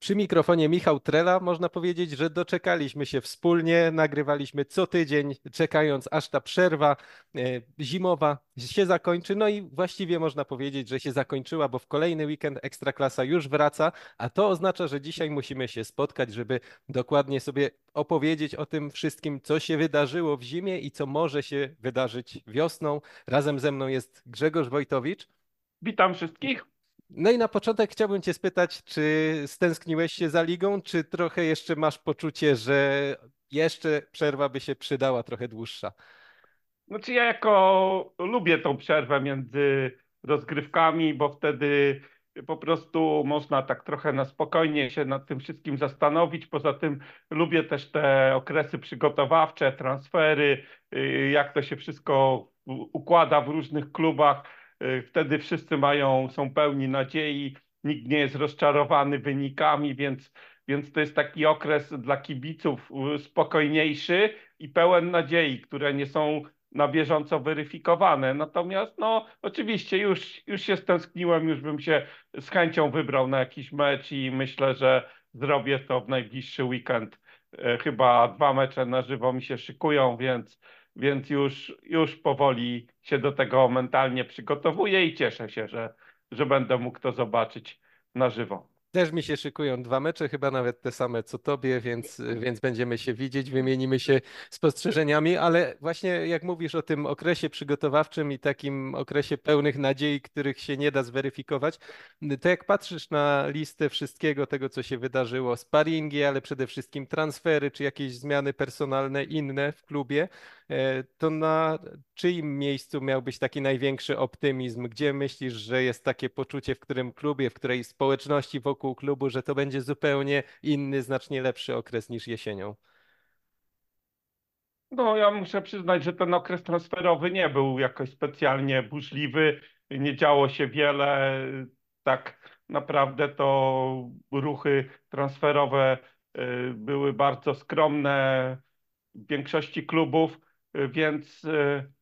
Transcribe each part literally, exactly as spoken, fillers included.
Przy mikrofonie Michał Trela. Można powiedzieć, że doczekaliśmy się wspólnie, nagrywaliśmy co tydzień, czekając aż ta przerwa e, zimowa się zakończy. No i właściwie można powiedzieć, że się zakończyła, bo w kolejny weekend Ekstraklasa już wraca, a to oznacza, że dzisiaj musimy się spotkać, żeby dokładnie sobie opowiedzieć o tym wszystkim, co się wydarzyło w zimie i co może się wydarzyć wiosną. Razem ze mną jest Grzegorz Wojtowicz. Witam wszystkich. No i na początek chciałbym Cię spytać, czy stęskniłeś się za ligą, czy trochę jeszcze masz poczucie, że jeszcze przerwa by się przydała trochę dłuższa? Znaczy ja jako lubię tą przerwę między rozgrywkami, bo wtedy po prostu można tak trochę na spokojnie się nad tym wszystkim zastanowić. Poza tym lubię też te okresy przygotowawcze, transfery, y, jak to się wszystko u- układa w różnych klubach. Y, Wtedy wszyscy mają, są pełni nadziei, nikt nie jest rozczarowany wynikami, więc, więc to jest taki okres dla kibiców y, spokojniejszy i pełen nadziei, które nie są na bieżąco weryfikowane. Natomiast no oczywiście już, już się stęskniłem, już bym się z chęcią wybrał na jakiś mecz i myślę, że zrobię to w najbliższy weekend. E, Chyba dwa mecze na żywo mi się szykują, więc, więc już, już powoli się do tego mentalnie przygotowuję i cieszę się, że, że będę mógł to zobaczyć na żywo. Też mi się szykują dwa mecze, chyba nawet te same co tobie, więc, więc będziemy się widzieć, wymienimy się spostrzeżeniami, ale właśnie jak mówisz o tym okresie przygotowawczym i takim okresie pełnych nadziei, których się nie da zweryfikować, to jak patrzysz na listę wszystkiego tego, co się wydarzyło, sparingi, ale przede wszystkim transfery, czy jakieś zmiany personalne inne w klubie, e, to na czyim miejscu miałbyś taki największy optymizm? Gdzie myślisz, że jest takie poczucie, w którym klubie, w której społeczności wokół klubu, że to będzie zupełnie inny, znacznie lepszy okres niż jesienią? No, ja muszę przyznać, że ten okres transferowy nie był jakoś specjalnie burzliwy, nie działo się wiele. Tak naprawdę to ruchy transferowe y, były bardzo skromne w większości klubów, y, więc y,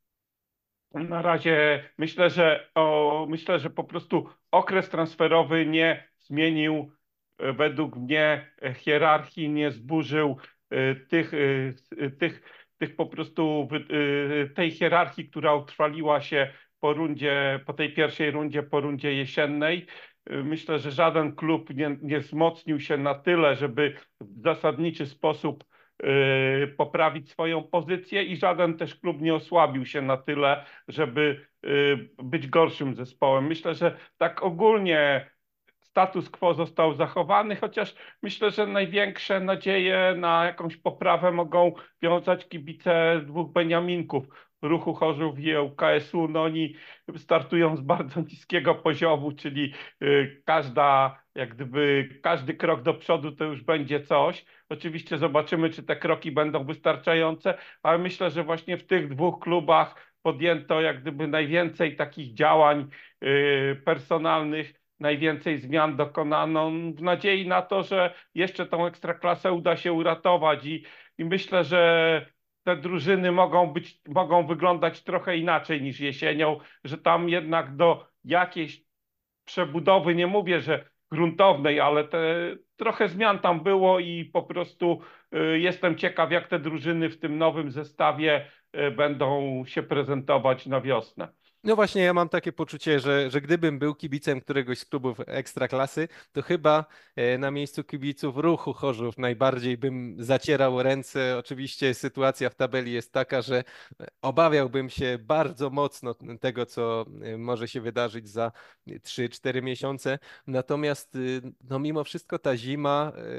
na razie myślę, że o, myślę, że po prostu okres transferowy nie zmienił e, według mnie e, hierarchii, nie zburzył e, tych, e, tych, tych po prostu wy- e, tej hierarchii, która utrwaliła się po rundzie, po tej pierwszej rundzie, po rundzie jesiennej. E, Myślę, że żaden klub nie, nie wzmocnił się na tyle, żeby w zasadniczy sposób e, poprawić swoją pozycję i żaden też klub nie osłabił się na tyle, żeby y, być gorszym zespołem. Myślę, że tak ogólnie status quo został zachowany, chociaż myślę, że największe nadzieje na jakąś poprawę mogą wiązać kibice dwóch Beniaminków. Ruchu Chorzów i U K S U, no oni startują z bardzo niskiego poziomu, czyli y, każda, jak gdyby każdy krok do przodu to już będzie coś. Oczywiście zobaczymy, czy te kroki będą wystarczające, ale myślę, że właśnie w tych dwóch klubach podjęto jak gdyby najwięcej takich działań y, personalnych, najwięcej zmian dokonano w nadziei na to, że jeszcze tą ekstraklasę uda się uratować i, i myślę, że te drużyny mogą być, mogą wyglądać trochę inaczej niż jesienią, że tam jednak do jakiejś przebudowy, nie mówię, że gruntownej, ale te, trochę zmian tam było i po prostu y, jestem ciekaw, jak te drużyny w tym nowym zestawie y, będą się prezentować na wiosnę. No właśnie, ja mam takie poczucie, że, że gdybym był kibicem któregoś z klubów ekstraklasy, to chyba e, na miejscu kibiców Ruchu Chorzów najbardziej bym zacierał ręce. Oczywiście sytuacja w tabeli jest taka, że obawiałbym się bardzo mocno tego, co e, może się wydarzyć za trzy cztery miesiące. Natomiast y, no mimo wszystko ta zima e,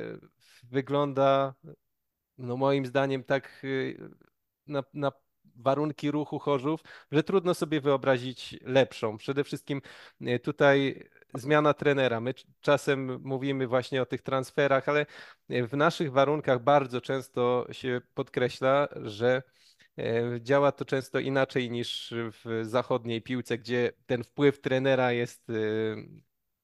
wygląda no moim zdaniem tak y, na, na warunki ruchu Chorzów, że trudno sobie wyobrazić lepszą. Przede wszystkim y, tutaj zmiana trenera. My c- czasem mówimy właśnie o tych transferach, ale y, w naszych warunkach bardzo często się podkreśla, że y, działa to często inaczej niż w zachodniej piłce, gdzie ten wpływ trenera jest y,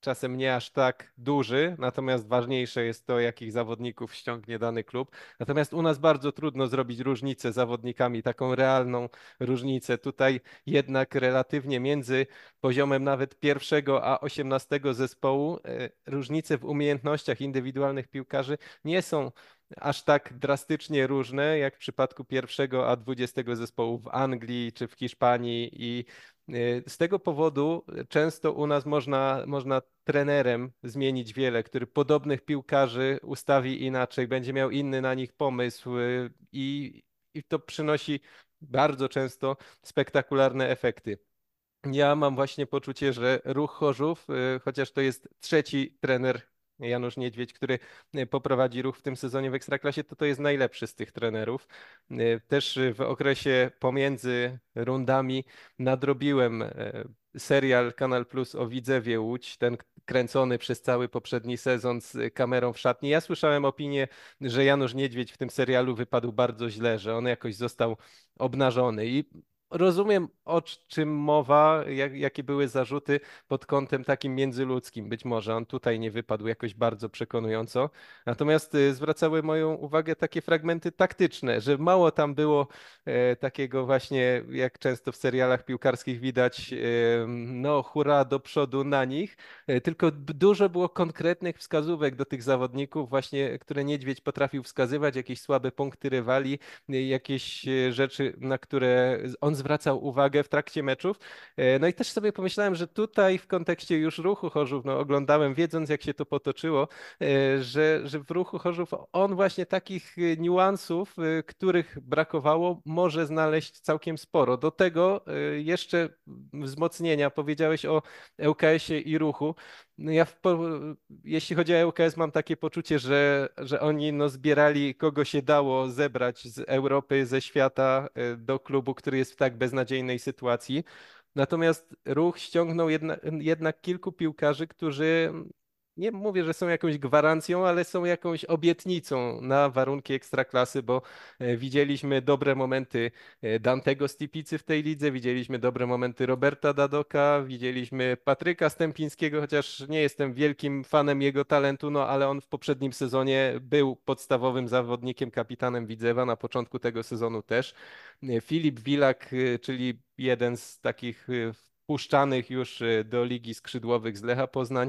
czasem nie aż tak duży, natomiast ważniejsze jest to, jakich zawodników ściągnie dany klub. Natomiast u nas bardzo trudno zrobić różnicę zawodnikami, taką realną różnicę. Tutaj jednak relatywnie między poziomem nawet pierwszego a osiemnastego zespołu e, różnice w umiejętnościach indywidualnych piłkarzy nie są aż tak drastycznie różne jak w przypadku pierwszego a dwudziestego zespołu w Anglii czy w Hiszpanii i y, z tego powodu często u nas można, można trenerem zmienić wiele, który podobnych piłkarzy ustawi inaczej, będzie miał inny na nich pomysł y, i, i to przynosi bardzo często spektakularne efekty. Ja mam właśnie poczucie, że Ruch Chorzów, y, chociaż to jest trzeci trener Janusz Niedźwiedź, który y, poprowadzi Ruch w tym sezonie w Ekstraklasie, to to jest najlepszy z tych trenerów. Y, Też y, w okresie pomiędzy rundami nadrobiłem y, serial Kanal Plus o Widzewie Łódź, ten kręcony przez cały poprzedni sezon z kamerą w szatni. Ja słyszałem opinię, że Janusz Niedźwiedź w tym serialu wypadł bardzo źle, że on jakoś został obnażony i rozumiem, o czym mowa, jak, jakie były zarzuty pod kątem takim międzyludzkim. Być może on tutaj nie wypadł jakoś bardzo przekonująco. Natomiast y, zwracały moją uwagę takie fragmenty taktyczne, że mało tam było e, takiego właśnie, jak często w serialach piłkarskich widać, e, no hurra do przodu na nich, e, tylko b- dużo było konkretnych wskazówek do tych zawodników, właśnie, które Niedźwiedź potrafił wskazywać, jakieś słabe punkty rywali, y, jakieś e, rzeczy, na które on zwracał uwagę w trakcie meczów. E, No i też sobie pomyślałem, że tutaj w kontekście już Ruchu Chorzów, no oglądałem wiedząc jak się to potoczyło, e, że, że w Ruchu Chorzów on właśnie takich e, niuansów, e, których brakowało, może znaleźć całkiem sporo. Do tego e, jeszcze wzmocnienia, powiedziałeś o ŁKS-ie i Ruchu. No ja w, po, jeśli chodzi o ŁKS, mam takie poczucie, że, że oni no, zbierali kogo się dało zebrać z Europy, ze świata e, do klubu, który jest w tak beznadziejnej sytuacji. Natomiast Ruch ściągnął jedna, jednak kilku piłkarzy, którzy nie mówię, że są jakąś gwarancją, ale są jakąś obietnicą na warunki ekstraklasy, bo e, widzieliśmy dobre momenty e, Dantego Stipicy w tej lidze, widzieliśmy dobre momenty Roberta Dadoka, widzieliśmy Patryka Stępińskiego, chociaż nie jestem wielkim fanem jego talentu, no ale on w poprzednim sezonie był podstawowym zawodnikiem, kapitanem Widzewa, na początku tego sezonu też. E, Filip Wilak, e, czyli jeden z takich e, wpuszczanych już e, do Ligi Skrzydłowych z Lecha Poznań.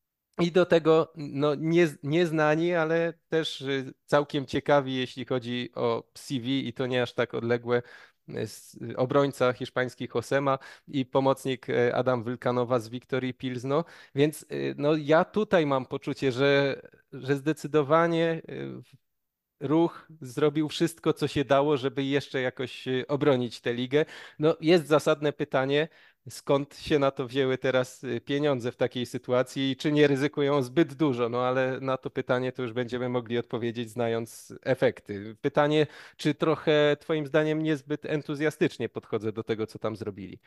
I do tego no, nie, nieznani, ale też y, całkiem ciekawi, jeśli chodzi o C V i to nie aż tak odległe. y, s- Obrońca hiszpański Josema i pomocnik y, Adam Wylkanowa z Wiktorii Pilzno. Więc y, no, ja tutaj mam poczucie, że, że zdecydowanie y, Ruch zrobił wszystko, co się dało, żeby jeszcze jakoś y, obronić tę ligę. No, jest zasadne pytanie, skąd się na to wzięły teraz y, pieniądze w takiej sytuacji i czy nie ryzykują zbyt dużo? No, ale na to pytanie to już będziemy mogli odpowiedzieć, znając efekty. Pytanie, czy trochę Twoim zdaniem niezbyt entuzjastycznie podchodzę do tego, co tam zrobili?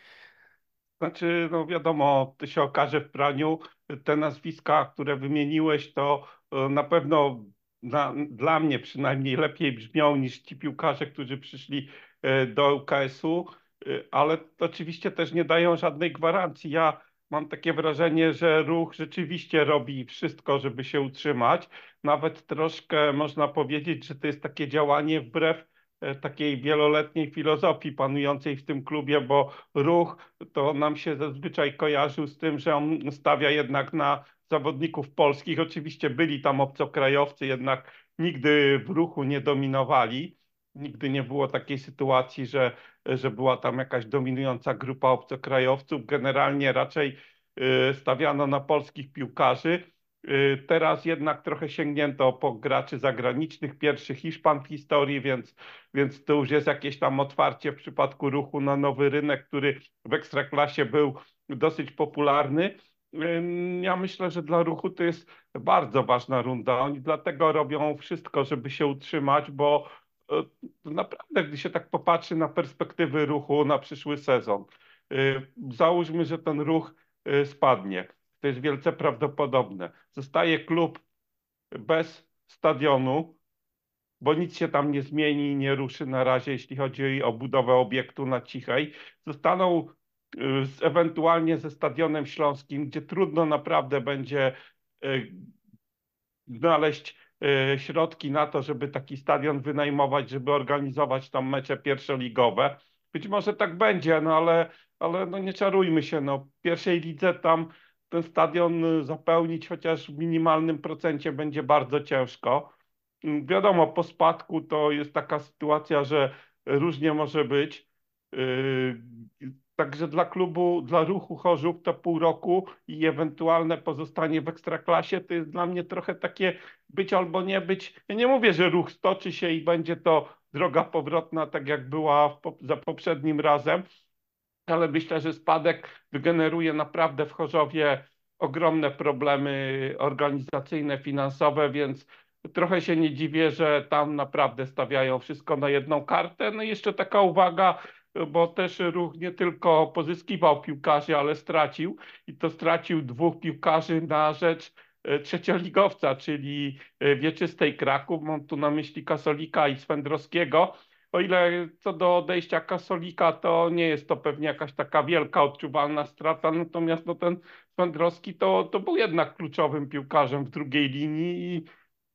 Znaczy, no wiadomo, to się okaże w praniu. Te nazwiska, które wymieniłeś, to e, na pewno dla, dla mnie przynajmniej lepiej brzmią niż ci piłkarze, którzy przyszli e, do ŁKS-u, e, ale to oczywiście też nie dają żadnej gwarancji. Ja mam takie wrażenie, że Ruch rzeczywiście robi wszystko, żeby się utrzymać. Nawet troszkę można powiedzieć, że to jest takie działanie wbrew e, takiej wieloletniej filozofii panującej w tym klubie, bo Ruch to nam się zazwyczaj kojarzył z tym, że on stawia jednak na zawodników polskich. Oczywiście byli tam obcokrajowcy, jednak nigdy w Ruchu nie dominowali. Nigdy nie było takiej sytuacji, że, że była tam jakaś dominująca grupa obcokrajowców. Generalnie raczej y, stawiano na polskich piłkarzy. Y, Teraz jednak trochę sięgnięto po graczy zagranicznych, pierwszy Hiszpan w historii, więc, więc to już jest jakieś tam otwarcie w przypadku Ruchu na nowy rynek, który w Ekstraklasie był dosyć popularny. Ym, Ja myślę, że dla Ruchu to jest bardzo ważna runda. Oni dlatego robią wszystko, żeby się utrzymać, bo e, naprawdę, gdy się tak popatrzy na perspektywy Ruchu na przyszły sezon, y, załóżmy, że ten Ruch y, spadnie. To jest wielce prawdopodobne. Zostaje klub bez stadionu, bo nic się tam nie zmieni, nie ruszy na razie, jeśli chodzi o budowę obiektu na Cichej. Zostaną y, z, ewentualnie ze Stadionem Śląskim, gdzie trudno naprawdę będzie y, znaleźć e, środki na to, żeby taki stadion wynajmować, żeby organizować tam mecze pierwszoligowe. Być może tak będzie, no ale, ale no nie czarujmy się, no w pierwszej lidze tam ten stadion y, zapełnić chociaż w minimalnym procencie będzie bardzo ciężko. Mm, Wiadomo, po spadku to jest taka sytuacja, że różnie może być. Yy, Także dla klubu, dla Ruchu Chorzów to pół roku i ewentualne pozostanie w Ekstraklasie to jest dla mnie trochę takie być albo nie być. Ja nie mówię, że Ruch stoczy się i będzie to droga powrotna, tak jak była w, po- za poprzednim razem, ale myślę, że spadek wygeneruje naprawdę w Chorzowie ogromne problemy organizacyjne, finansowe, więc trochę się nie dziwię, że tam naprawdę stawiają wszystko na jedną kartę. No i jeszcze taka uwaga, bo też Ruch nie tylko pozyskiwał piłkarzy, ale stracił i to stracił dwóch piłkarzy na rzecz e, trzecioligowca, czyli e, Wieczystej Kraków. Mam tu na myśli Kasolika i Swędrowskiego. O ile co do odejścia Kasolika, to nie jest to pewnie jakaś taka wielka, odczuwalna strata, natomiast no, ten Swędrowski to, to był jednak kluczowym piłkarzem w drugiej linii i,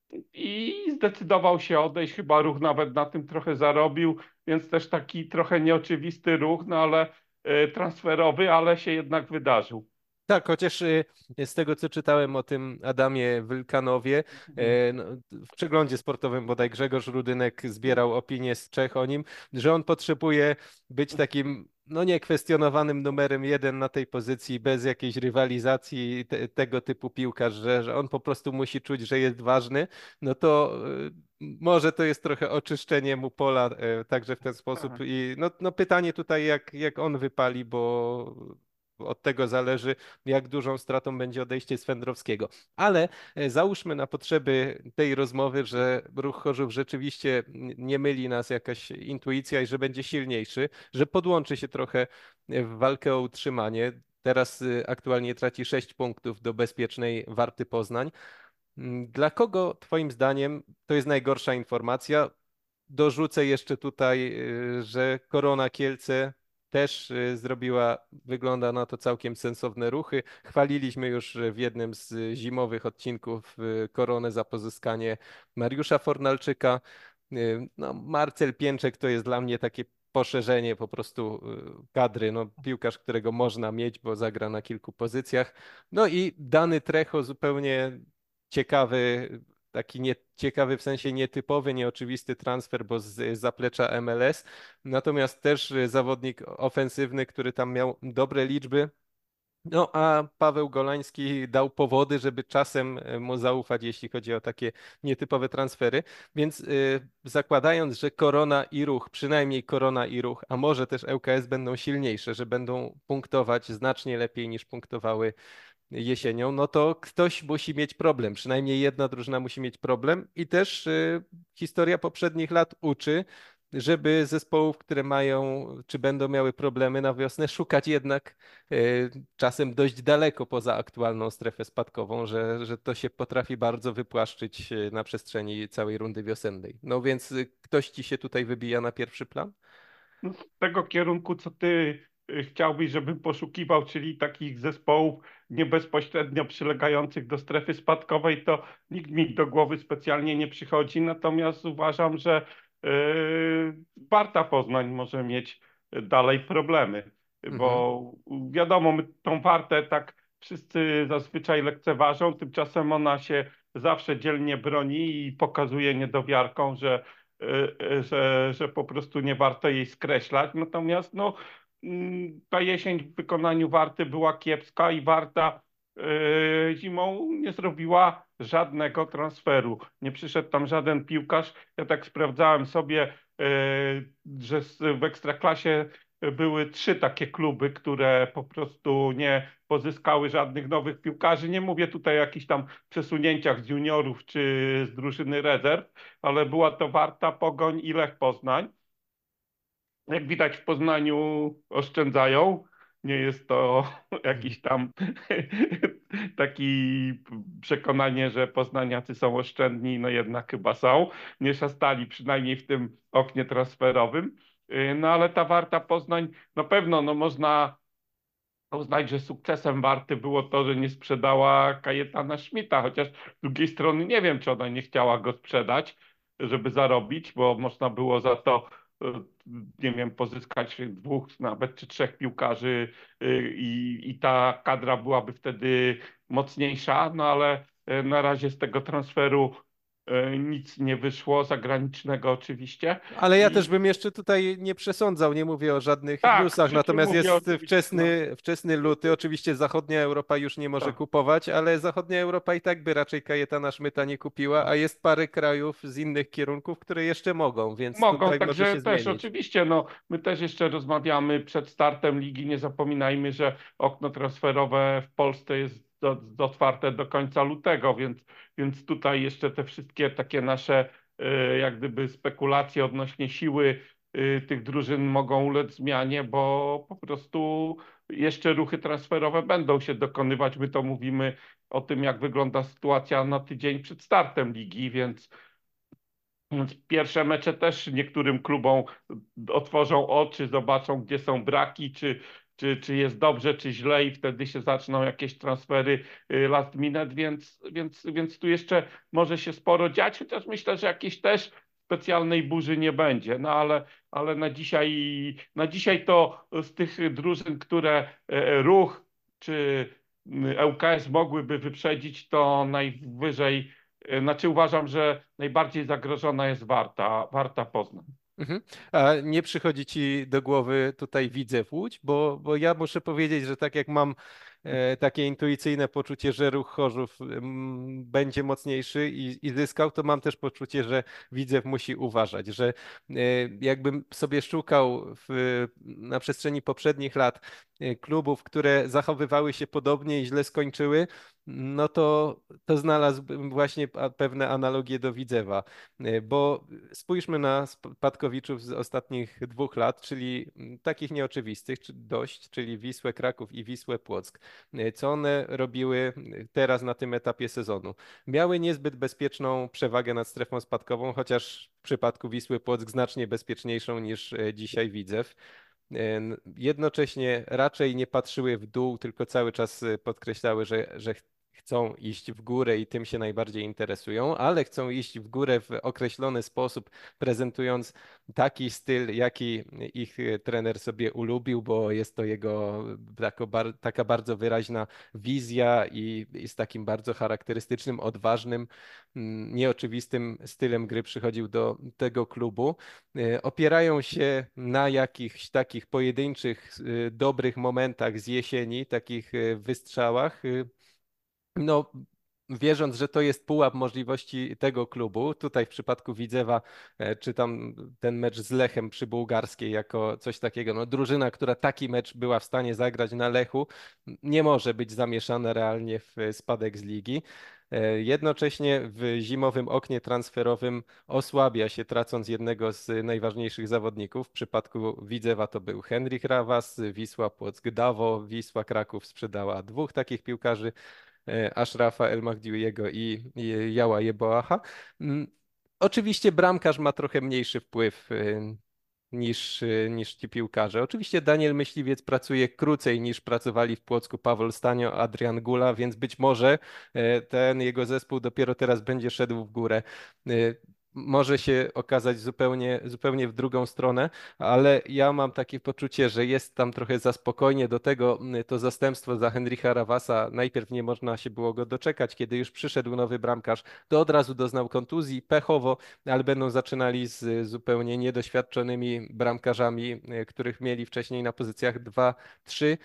i zdecydował się odejść. Chyba Ruch nawet na tym trochę zarobił, więc też taki trochę nieoczywisty ruch, no ale e, transferowy, ale się jednak wydarzył. Tak, chociaż y, z tego, co czytałem o tym Adamie Wylkanowie, Mhm. e, no, w przeglądzie sportowym bodaj Grzegorz Rudynek zbierał opinie z Czech o nim, że on potrzebuje być takim, no niekwestionowanym numerem jeden na tej pozycji, bez jakiejś rywalizacji, te, tego typu piłkarz, że, że on po prostu musi czuć, że jest ważny, no to y, może to jest trochę oczyszczenie mu pola, e, także w ten sposób. Tak. I no, no pytanie tutaj, jak, jak on wypali, bo od tego zależy, jak dużą stratą będzie odejście Swędrowskiego. Ale e, załóżmy na potrzeby tej rozmowy, że Ruch Chorzów rzeczywiście nie myli nas jakaś intuicja i że będzie silniejszy, że podłączy się trochę w walkę o utrzymanie. Teraz e, aktualnie traci sześć punktów do bezpiecznej Warty Poznań. Mm, Dla kogo, Twoim zdaniem, to jest najgorsza informacja? Dorzucę jeszcze tutaj, y, że Korona Kielce też y, zrobiła, wygląda na to całkiem sensowne ruchy. Chwaliliśmy już y, w jednym z y, zimowych odcinków y, Koronę za pozyskanie Mariusza Fornalczyka. Y, No, Marcel Pięczek to jest dla mnie takie poszerzenie po prostu y, kadry, no, piłkarz, którego można mieć, bo zagra na kilku pozycjach. No i Dany Trecho zupełnie ciekawy, taki nie, ciekawy w sensie nietypowy, nieoczywisty transfer, bo z z zaplecza M L S. Natomiast też y, zawodnik ofensywny, który tam miał dobre liczby. No, a Paweł Golański dał powody, żeby czasem y, mu zaufać, jeśli chodzi o takie nietypowe transfery. Więc y, zakładając, że Korona i Ruch, przynajmniej Korona i Ruch, a może też L K S będą silniejsze, że będą punktować znacznie lepiej niż punktowały jesienią, no to ktoś musi mieć problem. Przynajmniej jedna drużyna musi mieć problem. I też y, historia poprzednich lat uczy, żeby zespołów, które mają, czy będą miały problemy na wiosnę, szukać jednak y, czasem dość daleko poza aktualną strefę spadkową, że, że to się potrafi bardzo wypłaszczyć y, na przestrzeni całej rundy wiosennej. No więc y, ktoś ci się tutaj wybija na pierwszy plan? No, z tego kierunku, co ty y, chciałbyś, żebym poszukiwał, czyli takich zespołów nie bezpośrednio przylegających do strefy spadkowej, to nikt mi do głowy specjalnie nie przychodzi. Natomiast uważam, że yy, Warta Poznań może mieć dalej problemy, Mhm. bo wiadomo, my tą Wartę tak wszyscy zazwyczaj lekceważą, tymczasem ona się zawsze dzielnie broni i pokazuje niedowiarką, że y, y, że, że po prostu nie warto jej skreślać. Natomiast no, mm, ta jesień w wykonaniu Warty była kiepska i Warta y, zimą nie zrobiła żadnego transferu. Nie przyszedł tam żaden piłkarz. Ja tak sprawdzałem sobie, y, że s- w Ekstraklasie były trzy takie kluby, które po prostu nie pozyskały żadnych nowych piłkarzy. Nie mówię tutaj o jakichś tam przesunięciach z juniorów czy z drużyny rezerw, ale była to Warta, Pogoń i Lech Poznań. Jak widać w Poznaniu oszczędzają. Nie jest to jakiś tam taki przekonanie, że poznaniacy są oszczędni, no jednak chyba są. Nie szastali przynajmniej w tym oknie transferowym. Yy, No ale ta Warta Poznań, na pewno no można uznać, że sukcesem Warty było to, że nie sprzedała Kajetana Schmidta, chociaż z drugiej strony nie wiem, czy ona nie chciała go sprzedać, żeby zarobić, bo można było za to, e, nie wiem, pozyskać dwóch nawet czy trzech piłkarzy e, i, i ta kadra byłaby wtedy mocniejsza, no ale e, na razie z tego transferu e, nic nie wyszło, zagranicznego oczywiście. Ale ja też I bym jeszcze tutaj nie przesądzał, nie mówię o żadnych tak, w newsach, życiu natomiast mówię jest oczywiście, no, wczesny, wczesny luty. Oczywiście zachodnia Europa już nie może tak, kupować, ale zachodnia Europa i tak by raczej Kajetana Szmyta nie kupiła, tak. a jest parę krajów z innych kierunków, które jeszcze mogą, więc Mogą, tutaj może także się też zmienić. oczywiście, no, my też jeszcze rozmawiamy przed startem ligi. Nie zapominajmy, że okno transferowe w Polsce jest do, do otwarte do końca lutego, więc, więc tutaj jeszcze te wszystkie takie nasze e, jak gdyby spekulacje odnośnie siły e, tych drużyn mogą ulec zmianie, bo po prostu jeszcze ruchy transferowe będą się dokonywać. My to mówimy o tym, jak wygląda sytuacja na tydzień przed startem ligi, więc więc pierwsze mecze też niektórym klubom otworzą oczy, zobaczą, gdzie są braki, czy, czy, czy jest dobrze, czy źle, i wtedy się zaczną jakieś transfery y, last minute, więc, więc, więc tu jeszcze może się sporo dziać, chociaż myślę, że jakiejś też specjalnej burzy nie będzie. No ale, ale na dzisiaj, na dzisiaj to z tych drużyn, które e, Ruch czy e, ŁKS mogłyby wyprzedzić, to najwyżej. E, Znaczy uważam, że najbardziej zagrożona jest Warta, Warta Poznań. Mhm. A nie przychodzi ci do głowy tutaj Widzew Łódź, bo, bo ja muszę powiedzieć, że tak jak mam e, takie intuicyjne poczucie, że ruch Chorzów mm, będzie mocniejszy i, i zyskał, to mam też poczucie, że Widzew musi uważać, że e, jakbym sobie szukał w, na przestrzeni poprzednich lat e, klubów, które zachowywały się podobnie i źle skończyły, no to, to znalazłbym właśnie a- pewne analogie do Widzewa. E, Bo spójrzmy na spadkowiczów z ostatnich dwóch lat, czyli mm, takich nieoczywistych, czy dość, czyli Wisłę Kraków i Wisłę Płock. E, Co one robiły mm, teraz na tym etapie sezonu? Miały niezbyt bezpieczną przewagę nad strefą spadkową, chociaż w przypadku Wisły Płock znacznie bezpieczniejszą niż e, dzisiaj Widzew. E, n- Jednocześnie raczej nie patrzyły w dół, tylko cały czas e, podkreślały, że, że ch- chcą iść w górę i tym się najbardziej interesują, ale chcą iść w górę w określony sposób, prezentując taki styl, jaki ich e, trener sobie ulubił, bo jest to jego tako, bar, taka bardzo wyraźna wizja i, i z takim bardzo charakterystycznym, odważnym, mm, nieoczywistym stylem gry przychodził do tego klubu. E, Opierają się na jakichś takich pojedynczych, e, dobrych momentach z jesieni, takich e, wystrzałach. e, No, wierząc, że to jest pułap możliwości tego klubu, tutaj w przypadku Widzewa, e, czy tam ten mecz z Lechem przy Bułgarskiej jako coś takiego, no drużyna, która taki mecz była w stanie zagrać na Lechu, nie może być zamieszana realnie w spadek z ligi. E, Jednocześnie w zimowym oknie transferowym osłabia się, tracąc jednego z najważniejszych zawodników. W przypadku Widzewa to był Henryk Rawas, Wisła Płock Dawo, Wisła Kraków sprzedała dwóch takich piłkarzy, e, Ashrafa El Mahdiego i i Jała Jeboaha. Mm, Oczywiście bramkarz ma trochę mniejszy wpływ e, niż, e, niż ci piłkarze. Oczywiście Daniel Myśliwiec pracuje krócej niż pracowali w Płocku Paweł Stanio, Adrian Gula, więc być może e, ten jego zespół dopiero teraz będzie szedł w górę. E, Może się okazać zupełnie, zupełnie w drugą stronę, ale ja mam takie poczucie, że jest tam trochę za spokojnie. Do tego mm, to zastępstwo za Henricha Rawasa, najpierw nie można się było go doczekać, kiedy już przyszedł nowy bramkarz, to od razu doznał kontuzji, pechowo, ale będą zaczynali z zupełnie niedoświadczonymi bramkarzami, e, których mieli wcześniej na pozycjach dwa, trzy.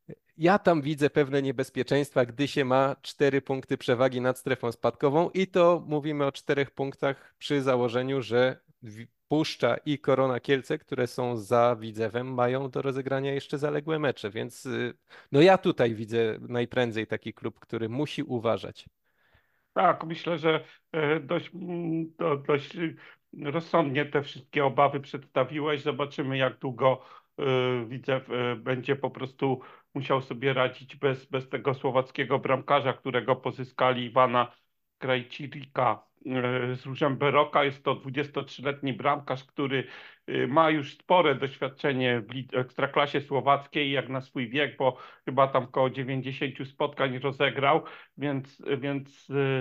Ja tam widzę pewne niebezpieczeństwa, gdy się ma cztery punkty przewagi nad strefą spadkową i to mówimy o czterech punktach przy założeniu, że Wi- Puszcza i Korona Kielce, które są za Widzewem, mają do rozegrania jeszcze zaległe mecze, więc y, no ja tutaj widzę najprędzej taki klub, który musi uważać. Tak, myślę, że e, dość, mm, do, dość y, rozsądnie te wszystkie obawy przedstawiłeś. Zobaczymy, jak długo e, widzę, e, będzie po prostu musiał sobie radzić bez, bez tego słowackiego bramkarza, którego pozyskali, Iwana Krajcirika. e, z Różem Beroka. Jest to dwudziestotrzyletni bramkarz, który e, ma już spore doświadczenie w lig- Ekstraklasie Słowackiej, jak na swój wiek, bo chyba tam koło dziewięćdziesięciu spotkań rozegrał, więc, więc e,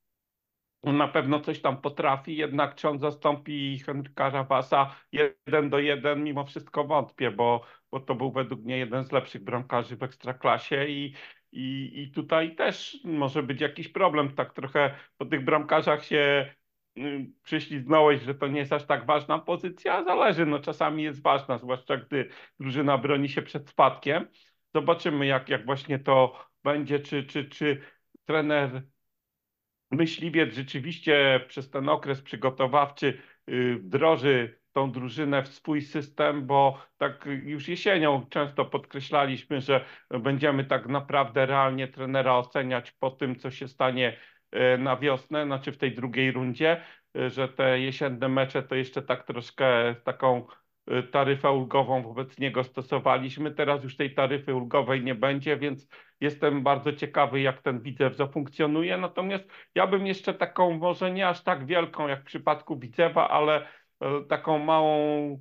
na pewno coś tam potrafi, jednak czy on zastąpi Henryka Rawasa jeden do jeden, mimo wszystko wątpię, bo, bo to był według mnie jeden z lepszych bramkarzy w Ekstraklasie i, i, i tutaj też może być jakiś problem. Tak trochę po tych bramkarzach się y, przyśliznąłeś, że to nie jest aż tak ważna pozycja, zależy, no czasami jest ważna, zwłaszcza gdy drużyna broni się przed spadkiem. Zobaczymy, jak, jak właśnie to będzie, czy, czy, czy trener Myśliwiec rzeczywiście przez ten okres przygotowawczy y, wdroży tą drużynę w swój system, bo tak już jesienią często podkreślaliśmy, że będziemy tak naprawdę realnie trenera oceniać po tym, co się stanie y, na wiosnę, znaczy w tej drugiej rundzie, y, że te jesienne mecze to jeszcze tak troszkę taką y, taryfę ulgową wobec niego stosowaliśmy. Teraz już tej taryfy ulgowej nie będzie, więc jestem bardzo ciekawy, jak ten Widzew zafunkcjonuje. Natomiast ja bym jeszcze taką, może nie aż tak wielką jak w przypadku Widzewa, ale e, taką małą,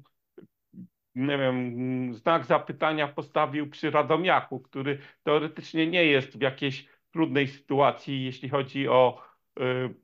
nie wiem, znak zapytania postawił przy Radomiaku, który teoretycznie nie jest w jakiejś trudnej sytuacji, jeśli chodzi o y,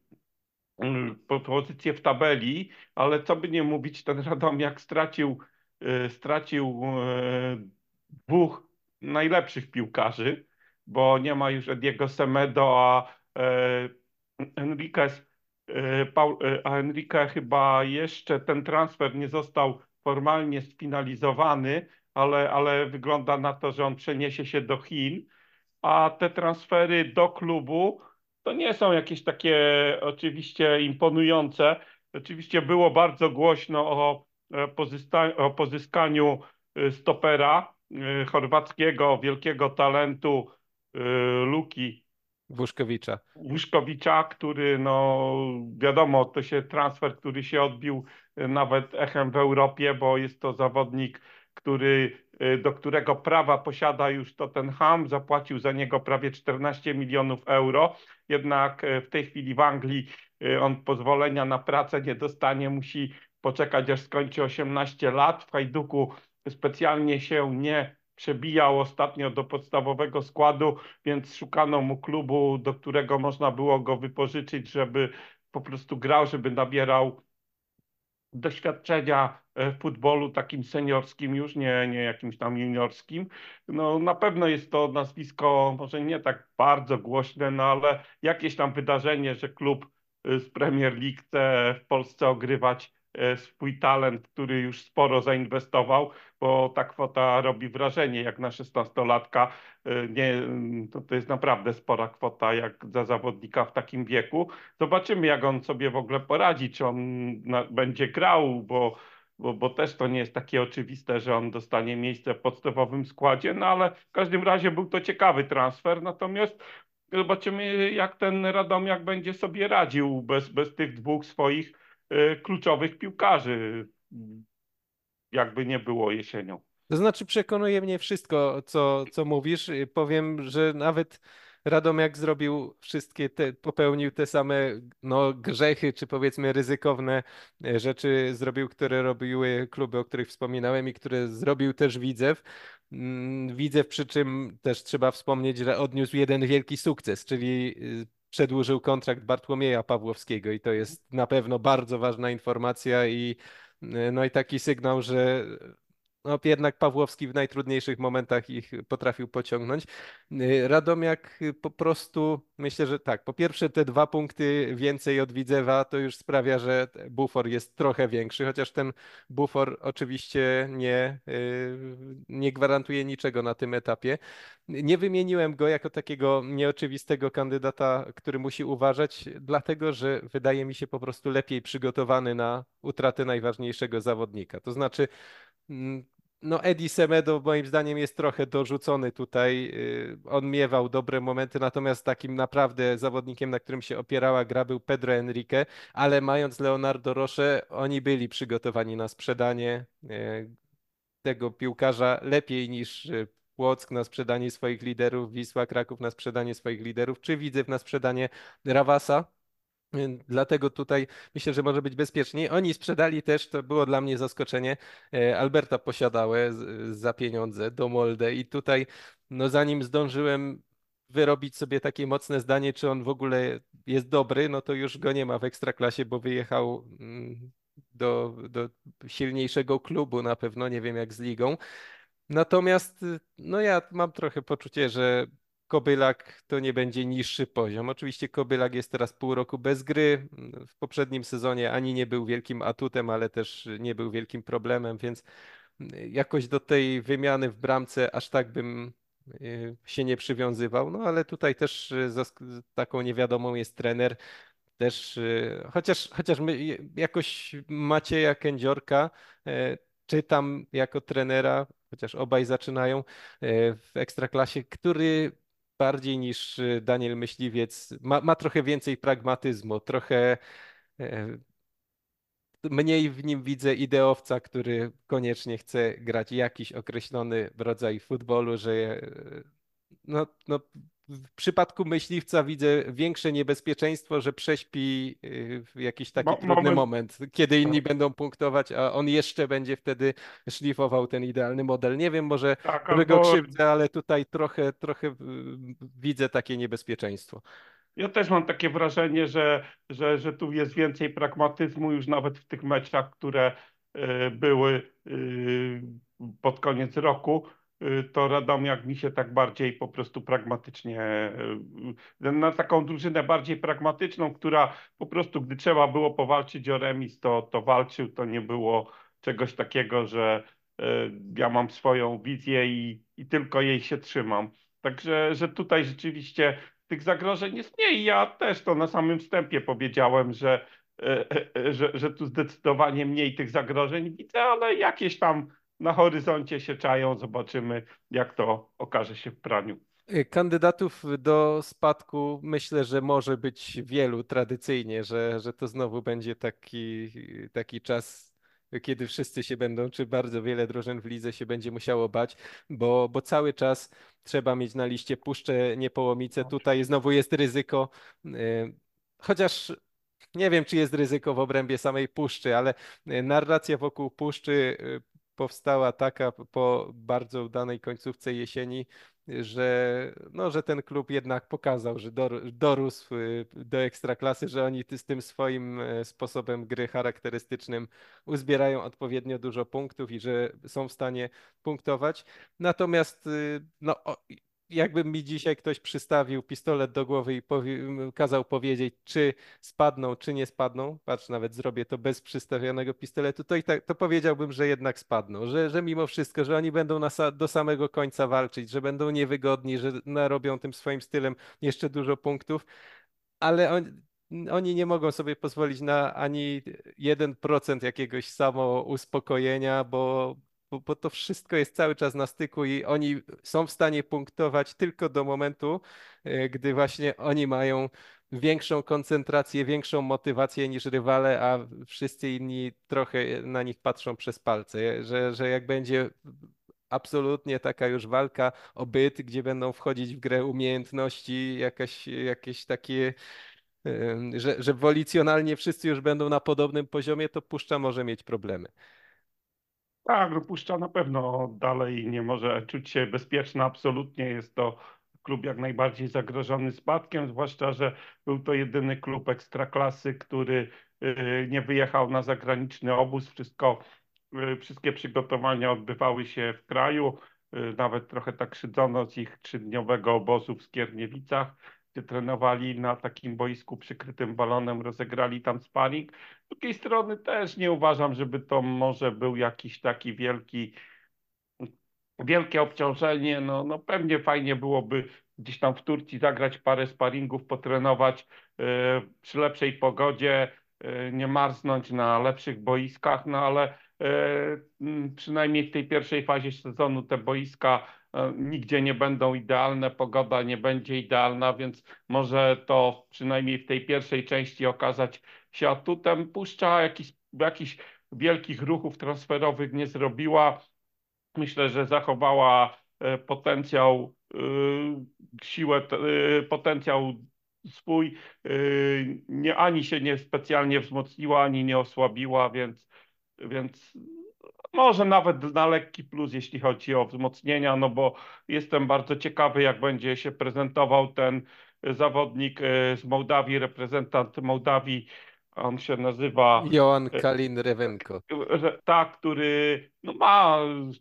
y, po- pozycję w tabeli, ale co by nie mówić, ten Radomiak stracił, y, stracił y, dwóch najlepszych piłkarzy, bo nie ma już Ediego Semedo, a e, Enriquez, e, Paul, e, a Enrique chyba jeszcze ten transfer nie został formalnie sfinalizowany, ale, ale wygląda na to, że on przeniesie się do Chin, a te transfery do klubu to nie są jakieś takie oczywiście imponujące. Oczywiście było bardzo głośno o, e, pozysta- o pozyskaniu e, stopera e, chorwackiego, wielkiego talentu e, Luki Wuszkowicza. Łuszkowicza, który no wiadomo, to się transfer, który się odbił e, nawet echem w Europie, bo jest to zawodnik, który, e, do którego prawa posiada już Tottenham, zapłacił za niego prawie czternaście milionów euro, jednak e, w tej chwili w Anglii e, on pozwolenia na pracę nie dostanie, musi poczekać aż skończy osiemnaście lat. W Hajduku specjalnie się nie przebijał ostatnio do podstawowego składu, więc szukano mu klubu, do którego można było go wypożyczyć, żeby po prostu grał, żeby nabierał doświadczenia e, w futbolu takim seniorskim już, nie, nie jakimś tam juniorskim. No na pewno jest to nazwisko może nie tak bardzo głośne, no ale jakieś tam wydarzenie, że klub e, z Premier League chce w Polsce ogrywać e, swój talent, który już sporo zainwestował, bo ta kwota robi wrażenie jak na szesnastolatka. E, Nie, to, to jest naprawdę spora kwota jak za zawodnika w takim wieku. Zobaczymy, jak on sobie w ogóle poradzi, czy on na, będzie grał, bo, bo, bo też to nie jest takie oczywiste, że on dostanie miejsce w podstawowym składzie, no ale w każdym razie był to ciekawy transfer, natomiast zobaczymy, jak ten Radomiak będzie sobie radził bez, bez tych dwóch swoich y, kluczowych piłkarzy, jakby nie było jesienią. To znaczy, przekonuje mnie wszystko, co, co mówisz. Y, Powiem, że nawet Radomiak zrobił wszystkie te, popełnił te same no, grzechy, czy powiedzmy ryzykowne e, rzeczy zrobił, które robiły kluby, o których wspominałem i które zrobił też Widzew. Mm, Widzew, przy czym też trzeba wspomnieć, że odniósł jeden wielki sukces, czyli y, przedłużył kontrakt Bartłomieja Pawłowskiego i to jest na pewno bardzo ważna informacja i y, no i taki sygnał, że no, jednak Pawłowski w najtrudniejszych momentach ich potrafił pociągnąć. Y, Radomiak y, po prostu, myślę, że tak, po pierwsze te dwa punkty więcej od Widzewa to już sprawia, że t- bufor jest trochę większy, chociaż ten bufor oczywiście nie, y, nie gwarantuje niczego na tym etapie. Nie wymieniłem go jako takiego nieoczywistego kandydata, który musi uważać, dlatego że wydaje mi się po prostu lepiej przygotowany na utratę najważniejszego zawodnika. To znaczy, Mm, no, Eddie Semedo moim zdaniem jest trochę dorzucony tutaj. Y, On miewał dobre momenty, natomiast takim naprawdę zawodnikiem, na którym się opierała gra, był Pedro Henrique, ale mając Leonardo Roche, oni byli przygotowani na sprzedanie y, tego piłkarza lepiej niż y, Płock na sprzedanie swoich liderów, Wisła Kraków na sprzedanie swoich liderów, czy Widzew na sprzedanie Rawasa. Dlatego tutaj myślę, że może być bezpieczniej. Oni sprzedali też, to było dla mnie zaskoczenie, e, Alberta Posiadałe z- za pieniądze do Molde i tutaj, no zanim zdążyłem wyrobić sobie takie mocne zdanie, czy on w ogóle jest dobry, no to już go nie ma w Ekstraklasie, bo wyjechał mm, do, do silniejszego klubu na pewno, nie wiem jak z ligą. Natomiast y, no ja mam trochę poczucie, że Kobylak to nie będzie niższy poziom. Oczywiście Kobylak jest teraz pół roku bez gry. W poprzednim sezonie ani nie był wielkim atutem, ale też nie był wielkim problemem, więc y, jakoś do tej wymiany w bramce aż tak bym y, się nie przywiązywał. No ale tutaj też y, zask- taką niewiadomą jest trener. Też, y, chociaż, chociaż my y, jakoś Macieja Kędziorka e, czytam jako trenera, chociaż obaj zaczynają e, w Ekstraklasie, który bardziej niż y, Daniel Myśliwiec ma, ma trochę więcej pragmatyzmu, trochę e, mniej w nim widzę ideowca, który koniecznie chce grać jakiś określony rodzaj futbolu, że e, no, no, w przypadku myśliwca widzę większe niebezpieczeństwo, że prześpi y, w jakiś taki Mo trudny moment, moment, kiedy inni tak, będą punktować, a on jeszcze będzie wtedy szlifował ten idealny model. Nie wiem, może, tak, może go albo krzywdzę, ale tutaj trochę, trochę y, widzę takie niebezpieczeństwo. ja też mam takie wrażenie, że, że, że tu jest więcej pragmatyzmu już nawet w tych meczach, które e, były e, pod koniec roku. E, To Radomiak mi się tak bardziej po prostu pragmatycznie, e, na taką drużynę bardziej pragmatyczną, która po prostu gdy trzeba było powalczyć o remis, to, to walczył, to nie było czegoś takiego, że e, ja mam swoją wizję i, i tylko jej się trzymam. Także, że tutaj rzeczywiście tych zagrożeń jest mniej. Ja też to na samym wstępie powiedziałem, że, e, e, że, że tu zdecydowanie mniej tych zagrożeń widzę, ale jakieś tam na horyzoncie się czają. Zobaczymy, jak to okaże się w praniu. Y, Kandydatów do spadku myślę, że może być wielu tradycyjnie, że, że to znowu będzie taki, taki czas, kiedy wszyscy się będą, czy bardzo wiele drużyn w lidze się będzie musiało bać, bo, bo cały czas trzeba mieć na liście Puszczę Niepołomice. Tutaj znowu jest ryzyko, y, chociaż nie wiem, czy jest ryzyko w obrębie samej Puszczy, ale y, narracja wokół Puszczy y, powstała taka po bardzo udanej końcówce jesieni, że, no, że ten klub jednak pokazał, że dor- dorósł y, do ekstraklasy, że oni ty- z tym swoim e, sposobem gry charakterystycznym uzbierają odpowiednio dużo punktów i że są w stanie punktować. Natomiast y, no, o- jakby mi dzisiaj ktoś przystawił pistolet do głowy i powie, kazał powiedzieć, czy spadną, czy nie spadną, patrz, nawet zrobię to bez przystawionego pistoletu, to i tak, to powiedziałbym, że jednak spadną, że, że mimo wszystko, że oni będą na, sa- do samego końca walczyć, że będą niewygodni, że narobią tym swoim stylem jeszcze dużo punktów, ale on, oni nie mogą sobie pozwolić na ani jeden procent jakiegoś samouspokojenia, bo, bo, bo to wszystko jest cały czas na styku i oni są w stanie punktować tylko do momentu, e, gdy właśnie oni mają większą koncentrację, większą motywację niż rywale, a wszyscy inni trochę na nich patrzą przez palce, że, że jak będzie absolutnie taka już walka o byt, gdzie będą wchodzić w grę umiejętności, jakaś, jakieś takie Ym, że, że wolicjonalnie wszyscy już będą na podobnym poziomie, to Puszcza może mieć problemy. Tak, no Puszcza na pewno dalej nie może czuć się bezpieczna. Absolutnie jest to klub jak najbardziej zagrożony spadkiem, zwłaszcza, że był to jedyny klub ekstraklasy, który y, nie wyjechał na zagraniczny obóz. Wszystko, y, wszystkie przygotowania odbywały się w kraju. Y, Nawet trochę tak szydzono z ich trzydniowego obozu w Skierniewicach, gdzie trenowali na takim boisku przykrytym balonem, rozegrali tam sparring. Z drugiej strony też nie uważam, żeby to może był jakiś taki wielki, wielkie obciążenie. No, no pewnie fajnie byłoby gdzieś tam w Turcji zagrać parę sparingów, potrenować e, przy lepszej pogodzie, e, nie marznąć na lepszych boiskach, no ale e, m, przynajmniej w tej pierwszej fazie sezonu te boiska e, nigdzie nie będą idealne, pogoda nie będzie idealna, więc może to przynajmniej w tej pierwszej części okazać się atutem. Puszcza jakiś, jakichś wielkich ruchów transferowych nie zrobiła. Myślę, że zachowała e, potencjał, e, siłę, e, potencjał swój, yy, nie, ani się nie specjalnie wzmocniła, ani nie osłabiła, więc, więc może nawet na lekki plus, jeśli chodzi o wzmocnienia, no bo jestem bardzo ciekawy, jak będzie się prezentował ten zawodnik yy, z Mołdawii, reprezentant Mołdawii. On się nazywa Johan yy, Kalin-Rewenko. że- tak, który no, ma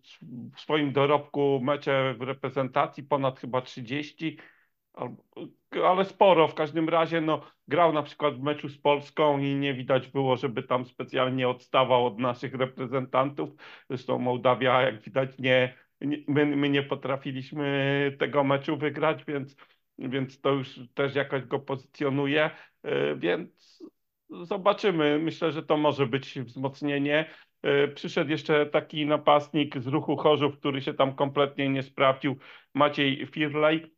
w swoim dorobku mecze w reprezentacji ponad chyba trzydzieści, albo- ale sporo. W każdym razie no, grał na przykład w meczu z Polską i nie widać było, żeby tam specjalnie odstawał od naszych reprezentantów. Zresztą Mołdawia, jak widać, nie, nie my, my nie potrafiliśmy tego meczu wygrać, więc, więc to już też jakoś go pozycjonuje. E, Więc zobaczymy. Myślę, że to może być wzmocnienie. E, Przyszedł jeszcze taki napastnik z Ruchu Chorzów, który się tam kompletnie nie sprawdził, Maciej Firlej.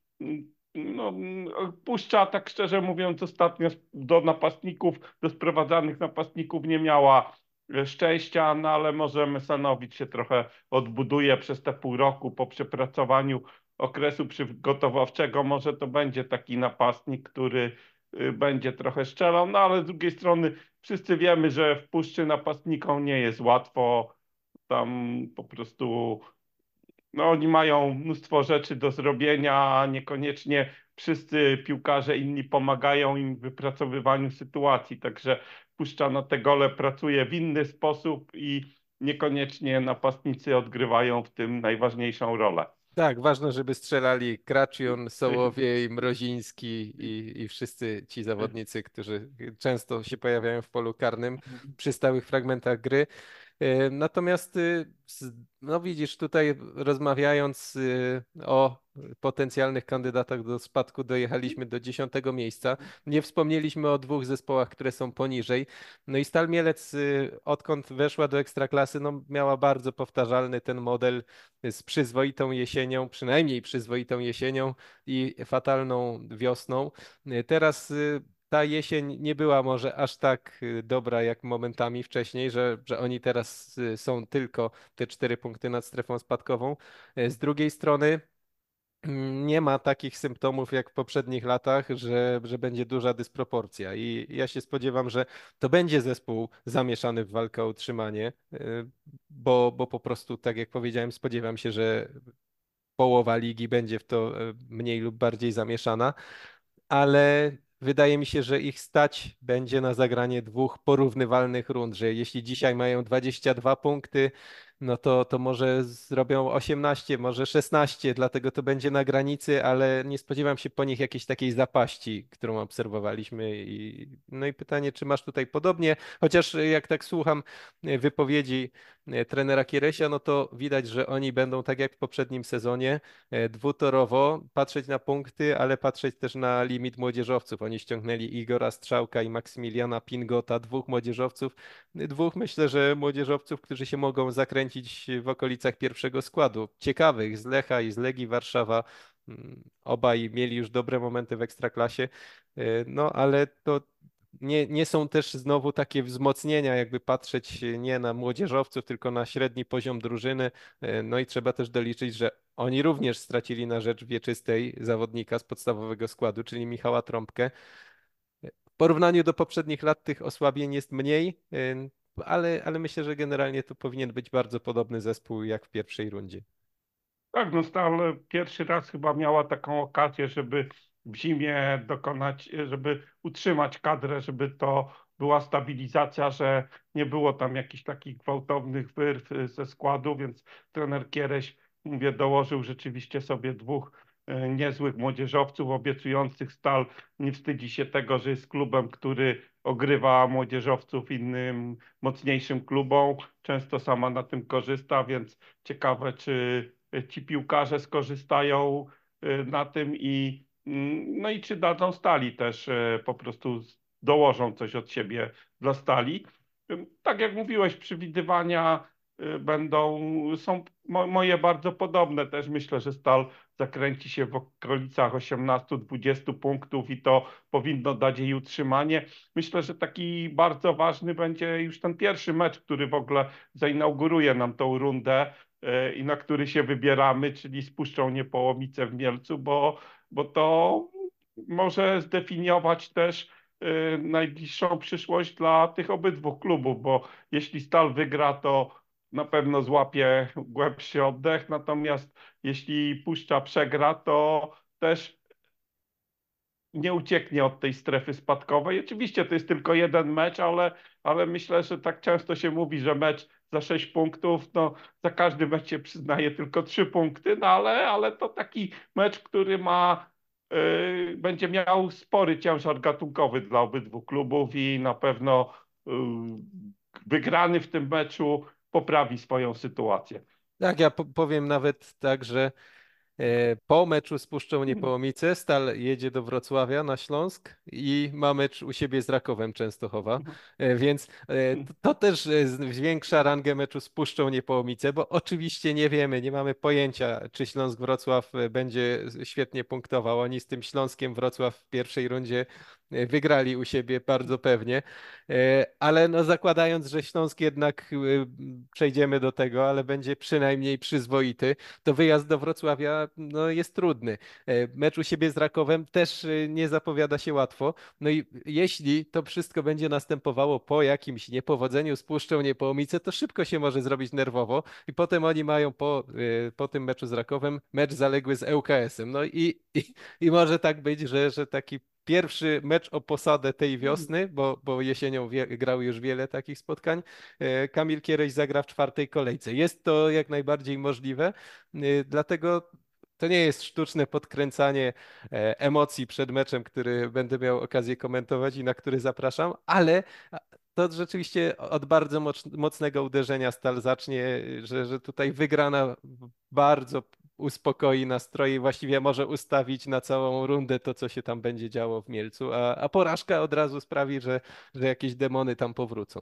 No, Puszcza, tak szczerze mówiąc, ostatnio do napastników, do sprowadzanych napastników nie miała e, szczęścia, no ale może Mesanowicz się trochę odbuduje przez te pół roku po przepracowaniu okresu przygotowawczego. Może to będzie taki napastnik, który y, będzie trochę strzelał, no ale z drugiej strony wszyscy wiemy, że w Puszczy napastnikom nie jest łatwo. Tam po prostu no, oni mają mnóstwo rzeczy do zrobienia, a niekoniecznie wszyscy piłkarze inni pomagają im w wypracowywaniu sytuacji. Także Puszcza na te gole pracuje w inny sposób i niekoniecznie napastnicy odgrywają w tym najważniejszą rolę. Tak, ważne, żeby strzelali Kraczun, Sołowiej, Mroziński i, i wszyscy ci zawodnicy, którzy często się pojawiają w polu karnym przy stałych fragmentach gry. E, Natomiast, y, z- no widzisz, tutaj rozmawiając y, o potencjalnych kandydatach do spadku, dojechaliśmy do dziesiątego miejsca. Nie wspomnieliśmy o dwóch zespołach, które są poniżej. No i Stal Mielec, y, odkąd weszła do Ekstraklasy, no miała bardzo powtarzalny ten model z przyzwoitą jesienią, przynajmniej przyzwoitą jesienią i fatalną wiosną. Y, Teraz y, ta jesień nie była może aż tak y, dobra jak momentami wcześniej, że, że oni teraz y, są tylko te cztery punkty nad strefą spadkową. Y, Z drugiej strony mm, nie ma takich symptomów jak w poprzednich latach, że, że będzie duża dysproporcja. I ja się spodziewam, że to będzie zespół zamieszany w walkę o utrzymanie, y, bo, bo po prostu, tak jak powiedziałem, spodziewam się, że połowa ligi będzie w to y, mniej lub bardziej zamieszana, ale wydaje mi się, że ich stać będzie na zagranie dwóch porównywalnych rund, że jeśli dzisiaj mają dwadzieścia dwa punkty, no to, to może zrobią osiemnaście, może szesnaście, dlatego to będzie na granicy, ale nie spodziewam się po nich jakiejś takiej zapaści, którą obserwowaliśmy. I, no i pytanie, czy masz tutaj podobnie, chociaż jak tak słucham e, wypowiedzi e, trenera Kieresia, no to widać, że oni będą tak jak w poprzednim sezonie e, dwutorowo patrzeć na punkty, ale patrzeć też na limit młodzieżowców. Oni ściągnęli Igora Strzałka i Maksymiliana Pingota, dwóch młodzieżowców, dwóch myślę, że młodzieżowców, którzy się mogą zakręcić w okolicach pierwszego składu. Ciekawych z Lecha i z Legii Warszawa. Mm, Obaj mieli już dobre momenty w Ekstraklasie, E, no ale to nie, nie są też znowu takie wzmocnienia, jakby patrzeć nie na młodzieżowców, tylko na średni poziom drużyny. E, No i trzeba też doliczyć, że oni również stracili na rzecz wieczystej zawodnika z podstawowego składu, czyli Michała Trąbkę. W porównaniu do poprzednich lat tych osłabień jest mniej, y, ale, ale myślę, że generalnie to powinien być bardzo podobny zespół jak w pierwszej rundzie. Tak, no Stal pierwszy raz chyba miała taką okazję, żeby w zimie dokonać, żeby utrzymać kadrę, żeby to była stabilizacja, że nie było tam jakichś takich gwałtownych wyrw y, ze składu, więc trener Kiereś, mówię, dołożył rzeczywiście sobie dwóch y, niezłych młodzieżowców, obiecujących. Stal nie wstydzi się tego, że jest klubem, który ogrywa młodzieżowców innym, mocniejszym klubom. Często sama na tym korzysta, więc ciekawe, czy ci piłkarze skorzystają y, na tym i mm, no i czy dadzą Stali też y, po prostu z- dołożą coś od siebie dla Stali. Ym, Tak jak mówiłeś, przewidywania y, będą, są mo moje bardzo podobne. Też myślę, że Stal zakręci się w okolicach osiemnastu dwudziestu punktów i to powinno dać jej utrzymanie. Myślę, że taki bardzo ważny będzie już ten pierwszy mecz, który w ogóle zainauguruje nam tą rundę e, i na który się wybieramy, czyli z Puszczą Niepołomice w Mielcu, bo, bo to może zdefiniować też y, najbliższą przyszłość dla tych obydwu klubów, bo jeśli Stal wygra, to na pewno złapie głębszy oddech, natomiast jeśli Puszcza przegra, to też nie ucieknie od tej strefy spadkowej. Oczywiście to jest tylko jeden mecz, ale, ale myślę, że tak często się mówi, że mecz za sześć punktów, no za każdy mecz się przyznaje tylko trzy punkty, no ale, ale to taki mecz, który ma, yy, będzie miał spory ciężar gatunkowy dla obydwu klubów i na pewno yy, wygrany w tym meczu poprawi swoją sytuację. Tak, ja po- powiem nawet tak, że E, po meczu z Puszczą Niepołomice Stal jedzie do Wrocławia na Śląsk i ma mecz u siebie z Rakowem Częstochowa, E, więc e, to, to też e, zwiększa rangę meczu z Puszczą Niepołomice, bo oczywiście nie wiemy, nie mamy pojęcia, czy Śląsk Wrocław e, będzie świetnie punktował. Oni z tym Śląskiem Wrocław w pierwszej rundzie e, wygrali u siebie bardzo pewnie, E, ale no zakładając, że Śląsk jednak e, przejdziemy do tego, ale będzie przynajmniej przyzwoity, to wyjazd do Wrocławia no, jest trudny. E, Mecz u siebie z Rakowem też e, nie zapowiada się łatwo. No i jeśli to wszystko będzie następowało po jakimś niepowodzeniu z Puszczą Niepołomice, to szybko się może zrobić nerwowo i potem oni mają po, e, po tym meczu z Rakowem mecz zaległy z ŁKS-em. No i, i, i może tak być, że, że taki pierwszy mecz o posadę tej wiosny, bo, bo jesienią wie, grał już wiele takich spotkań, e, Kamil Kiereś zagra w czwartej kolejce. Jest to jak najbardziej możliwe. Y, Dlatego to nie jest sztuczne podkręcanie e, emocji przed meczem, który będę miał okazję komentować i na który zapraszam, ale a, to rzeczywiście od bardzo moc- mocnego uderzenia Stal zacznie, że, że tutaj wygrana bardzo uspokoi nastroje i właściwie może ustawić na całą rundę to, co się tam będzie działo w Mielcu, a, a porażka od razu sprawi, że, że jakieś demony tam powrócą.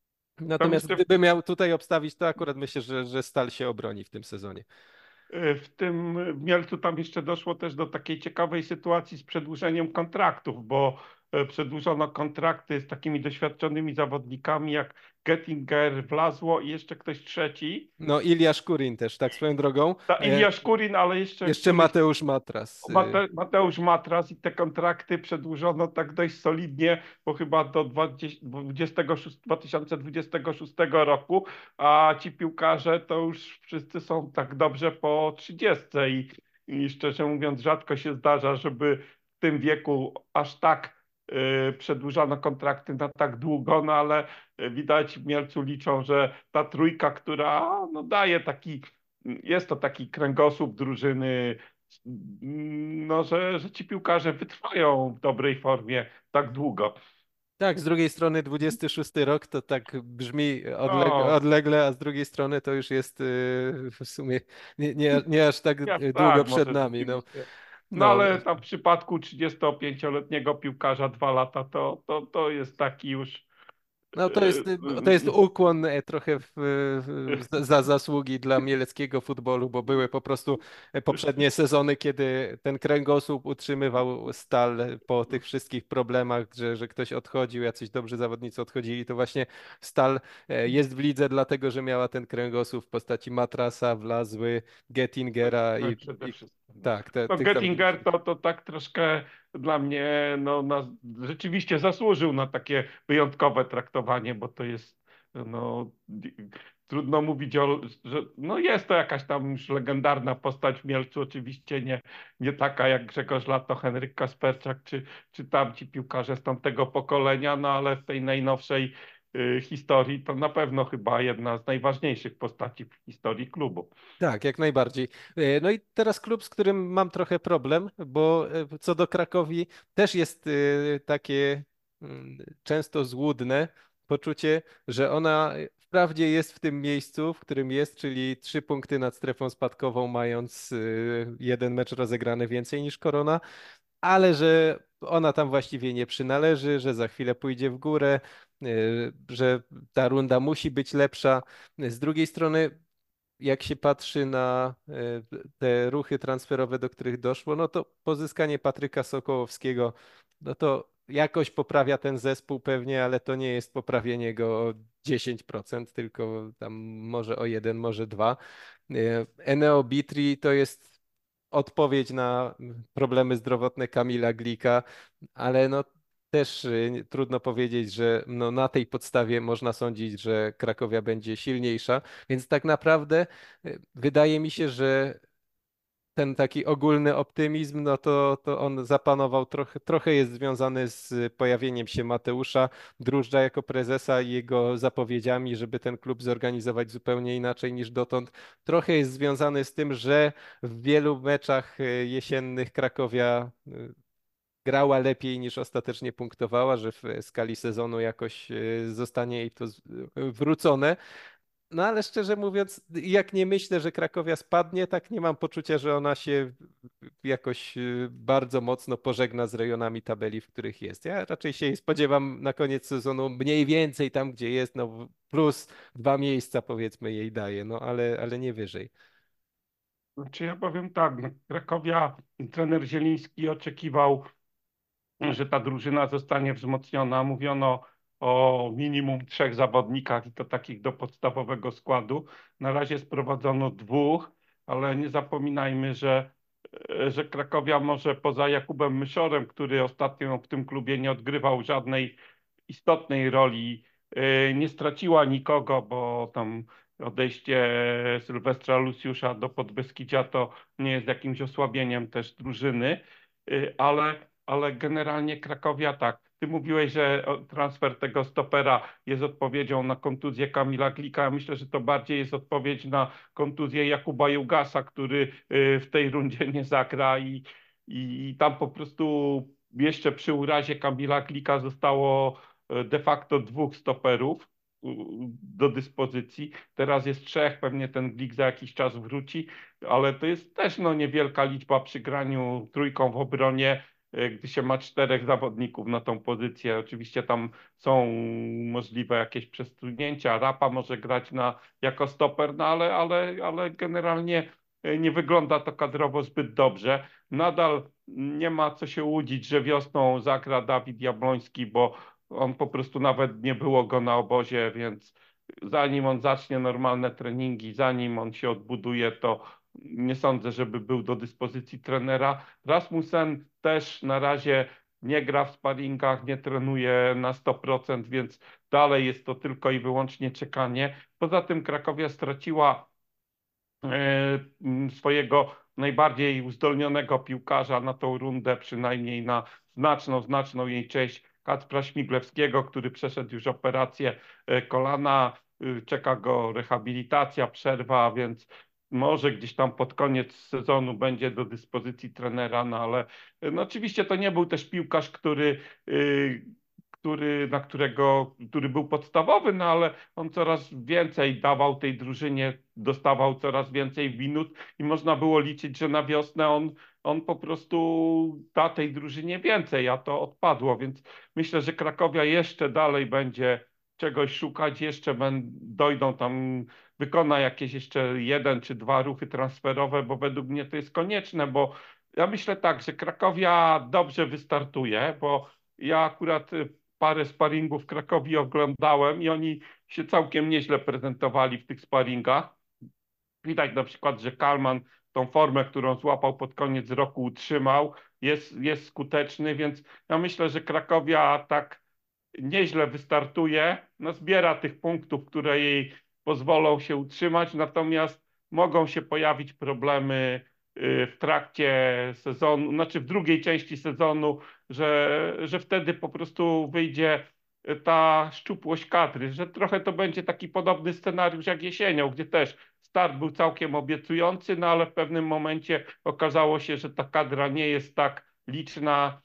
Tam Natomiast jeszcze gdyby miał tutaj obstawić, to akurat myślę, że, że Stal się obroni w tym sezonie. Y, W tym w Mielcu tam jeszcze doszło też do takiej ciekawej sytuacji z przedłużeniem kontraktów, bo e, przedłużono kontrakty z takimi doświadczonymi zawodnikami jak Gettinger, Wlazło i jeszcze ktoś trzeci. No, Ilja Szkurin też, tak swoją drogą. Ta E, Ilja Szkurin, ale jeszcze jeszcze któryś Mateusz Matras. E, Mate, Mateusz Matras i te kontrakty przedłużono tak dość solidnie, bo chyba do dwudziestego szóstego dwa tysiące dwudziestego szóstego roku, a ci piłkarze to już wszyscy są tak dobrze po trzydziestce i, i szczerze mówiąc rzadko się zdarza, żeby w tym wieku aż tak y, przedłużano kontrakty na tak długo, no ale widać w Mielcu liczą, że ta trójka, która no, daje taki, jest to taki kręgosłup drużyny, no, że, że ci piłkarze wytrwają w dobrej formie tak długo. tak, z drugiej strony dwudziesty szósty rok to tak brzmi odleg No, odlegle, a z drugiej strony to już jest e, w sumie nie, nie, nie aż tak ja długo tak, przed może nami. No, rzeczywiście. No no, ale tam w przypadku trzydziestopięcioletniego piłkarza dwa lata to, to, to jest taki już No to jest, to jest ukłon e, trochę w, w, za zasługi dla mieleckiego futbolu, bo były po prostu e, poprzednie sezony, kiedy ten kręgosłup utrzymywał Stal po tych wszystkich problemach, że, że ktoś odchodził, jacyś dobrzy zawodnicy odchodzili, to właśnie Stal e, jest w lidze dlatego, że miała ten kręgosłup w postaci Matrasa, Wlazły, Gettingera no, i, przede i wszystkim. No. tak, te, No, tych zawodników. Göttinger to, to tak troszkę dla mnie no, na, rzeczywiście zasłużył na takie wyjątkowe traktowanie, bo to jest no, trudno mówić o, że no, jest to jakaś tam już legendarna postać w Mielcu, oczywiście nie, nie taka jak Grzegorz Lato, Henryk Kasperczak czy, czy tamci piłkarze z tamtego pokolenia, no ale w tej najnowszej y, historii to na pewno chyba jedna z najważniejszych postaci w historii klubu. Tak, jak najbardziej. E, No i teraz klub, z którym mam trochę problem, bo e, co do Krakowi też jest e, takie mm, często złudne poczucie, że ona wprawdzie jest w tym miejscu, w którym jest, czyli trzy punkty nad strefą spadkową, mając e, jeden mecz rozegrany więcej niż Korona, ale że ona tam właściwie nie przynależy, że za chwilę pójdzie w górę, e, że ta runda musi być lepsza. Z drugiej strony jak się patrzy na e, te ruchy transferowe, do których doszło, no to pozyskanie Patryka Sokołowskiego, no to jakoś poprawia ten zespół pewnie, ale to nie jest poprawienie go o dziesięć procent, tylko tam może o jeden, może dwa. E, Eneo Bitri to jest odpowiedź na problemy zdrowotne Kamila Glika, ale no też y, trudno powiedzieć, że no na tej podstawie można sądzić, że Krakowia będzie silniejsza, więc tak naprawdę y, wydaje mi się, że ten taki ogólny optymizm, no to, to on zapanował trochę, trochę jest związany z pojawieniem się Mateusza Drużdża jako prezesa i jego zapowiedziami, żeby ten klub zorganizować zupełnie inaczej niż dotąd. Trochę jest związany z tym, że w wielu meczach y, jesiennych Krakowia y, grała lepiej niż ostatecznie punktowała, że w skali sezonu jakoś y, zostanie jej to z- y, wrócone. No ale szczerze mówiąc, jak nie myślę, że Krakowia spadnie, tak nie mam poczucia, że ona się jakoś y, bardzo mocno pożegna z rejonami tabeli, w których jest. Ja raczej się jej spodziewam na koniec sezonu mniej więcej tam, gdzie jest, no plus dwa miejsca powiedzmy jej daje, no ale, ale nie wyżej. Znaczy ja powiem tak, no, Krakowia, trener Zieliński oczekiwał, że ta drużyna zostanie wzmocniona. Mówiono o minimum trzech zawodnikach i to takich do podstawowego składu. Na razie sprowadzono dwóch, ale nie zapominajmy, że, że Krakowia może poza Jakubem Myszorem, który ostatnio w tym klubie nie odgrywał żadnej istotnej roli, y, nie straciła nikogo, bo tam odejście Sylwestra Lucjusza do Podbeskidzia to nie jest jakimś osłabieniem też drużyny, y, ale, ale generalnie Krakowia tak. Ty mówiłeś, że transfer tego stopera jest odpowiedzią na kontuzję Kamila Glika. Ja myślę, że to bardziej jest odpowiedź na kontuzję Jakuba Jugasa, który y, w tej rundzie nie zagra i, i tam po prostu jeszcze przy urazie Kamila Glika zostało de facto dwóch stoperów do dyspozycji. Teraz jest trzech, pewnie ten Glik za jakiś czas wróci, ale to jest też no, niewielka liczba przy graniu trójką w obronie, e, gdy się ma czterech zawodników na tą pozycję. Oczywiście tam są możliwe jakieś przesunięcia. Rapa może grać na, jako stoper, no ale, ale, ale generalnie e, nie wygląda to kadrowo zbyt dobrze. Nadal nie ma co się łudzić, że wiosną zagra Dawid Jabłoński, bo on po prostu nawet nie było go na obozie, więc zanim on zacznie normalne treningi, zanim on się odbuduje, to nie sądzę, żeby był do dyspozycji trenera. Rasmussen też na razie nie gra w sparingach, nie trenuje na sto procent, więc dalej jest to tylko i wyłącznie czekanie. Poza tym Krakowia straciła e, swojego najbardziej uzdolnionego piłkarza na tą rundę, przynajmniej na znaczną, znaczną jej część, Kacpra Śmiglewskiego, który przeszedł już operację e, kolana, y, czeka go rehabilitacja, przerwa, więc może gdzieś tam pod koniec sezonu będzie do dyspozycji trenera, no ale y, no oczywiście to nie był też piłkarz, który, y, który, na którego, który był podstawowy, no ale on coraz więcej dawał tej drużynie, dostawał coraz więcej minut i można było liczyć, że na wiosnę on, on po prostu da tej drużynie więcej, a to odpadło, więc myślę, że Krakowia jeszcze dalej będzie czegoś szukać, jeszcze ben, dojdą tam, wykona jakieś jeszcze jeden czy dwa ruchy transferowe, bo według mnie to jest konieczne, bo ja myślę tak, że Krakowia dobrze wystartuje, bo ja akurat y, parę sparingów w Krakowie oglądałem i oni się całkiem nieźle prezentowali w tych sparingach. Widać na przykład, że Kalman tą formę, którą złapał pod koniec roku, utrzymał, jest, jest skuteczny, więc ja myślę, że Krakowia tak nieźle wystartuje, no zbiera tych punktów, które jej pozwolą się utrzymać, natomiast mogą się pojawić problemy y, w trakcie sezonu, znaczy w drugiej części sezonu, że, że wtedy po prostu wyjdzie ta szczupłość kadry, że trochę to będzie taki podobny scenariusz jak jesienią, gdzie też start był całkiem obiecujący, no ale w pewnym momencie okazało się, że ta kadra nie jest tak liczna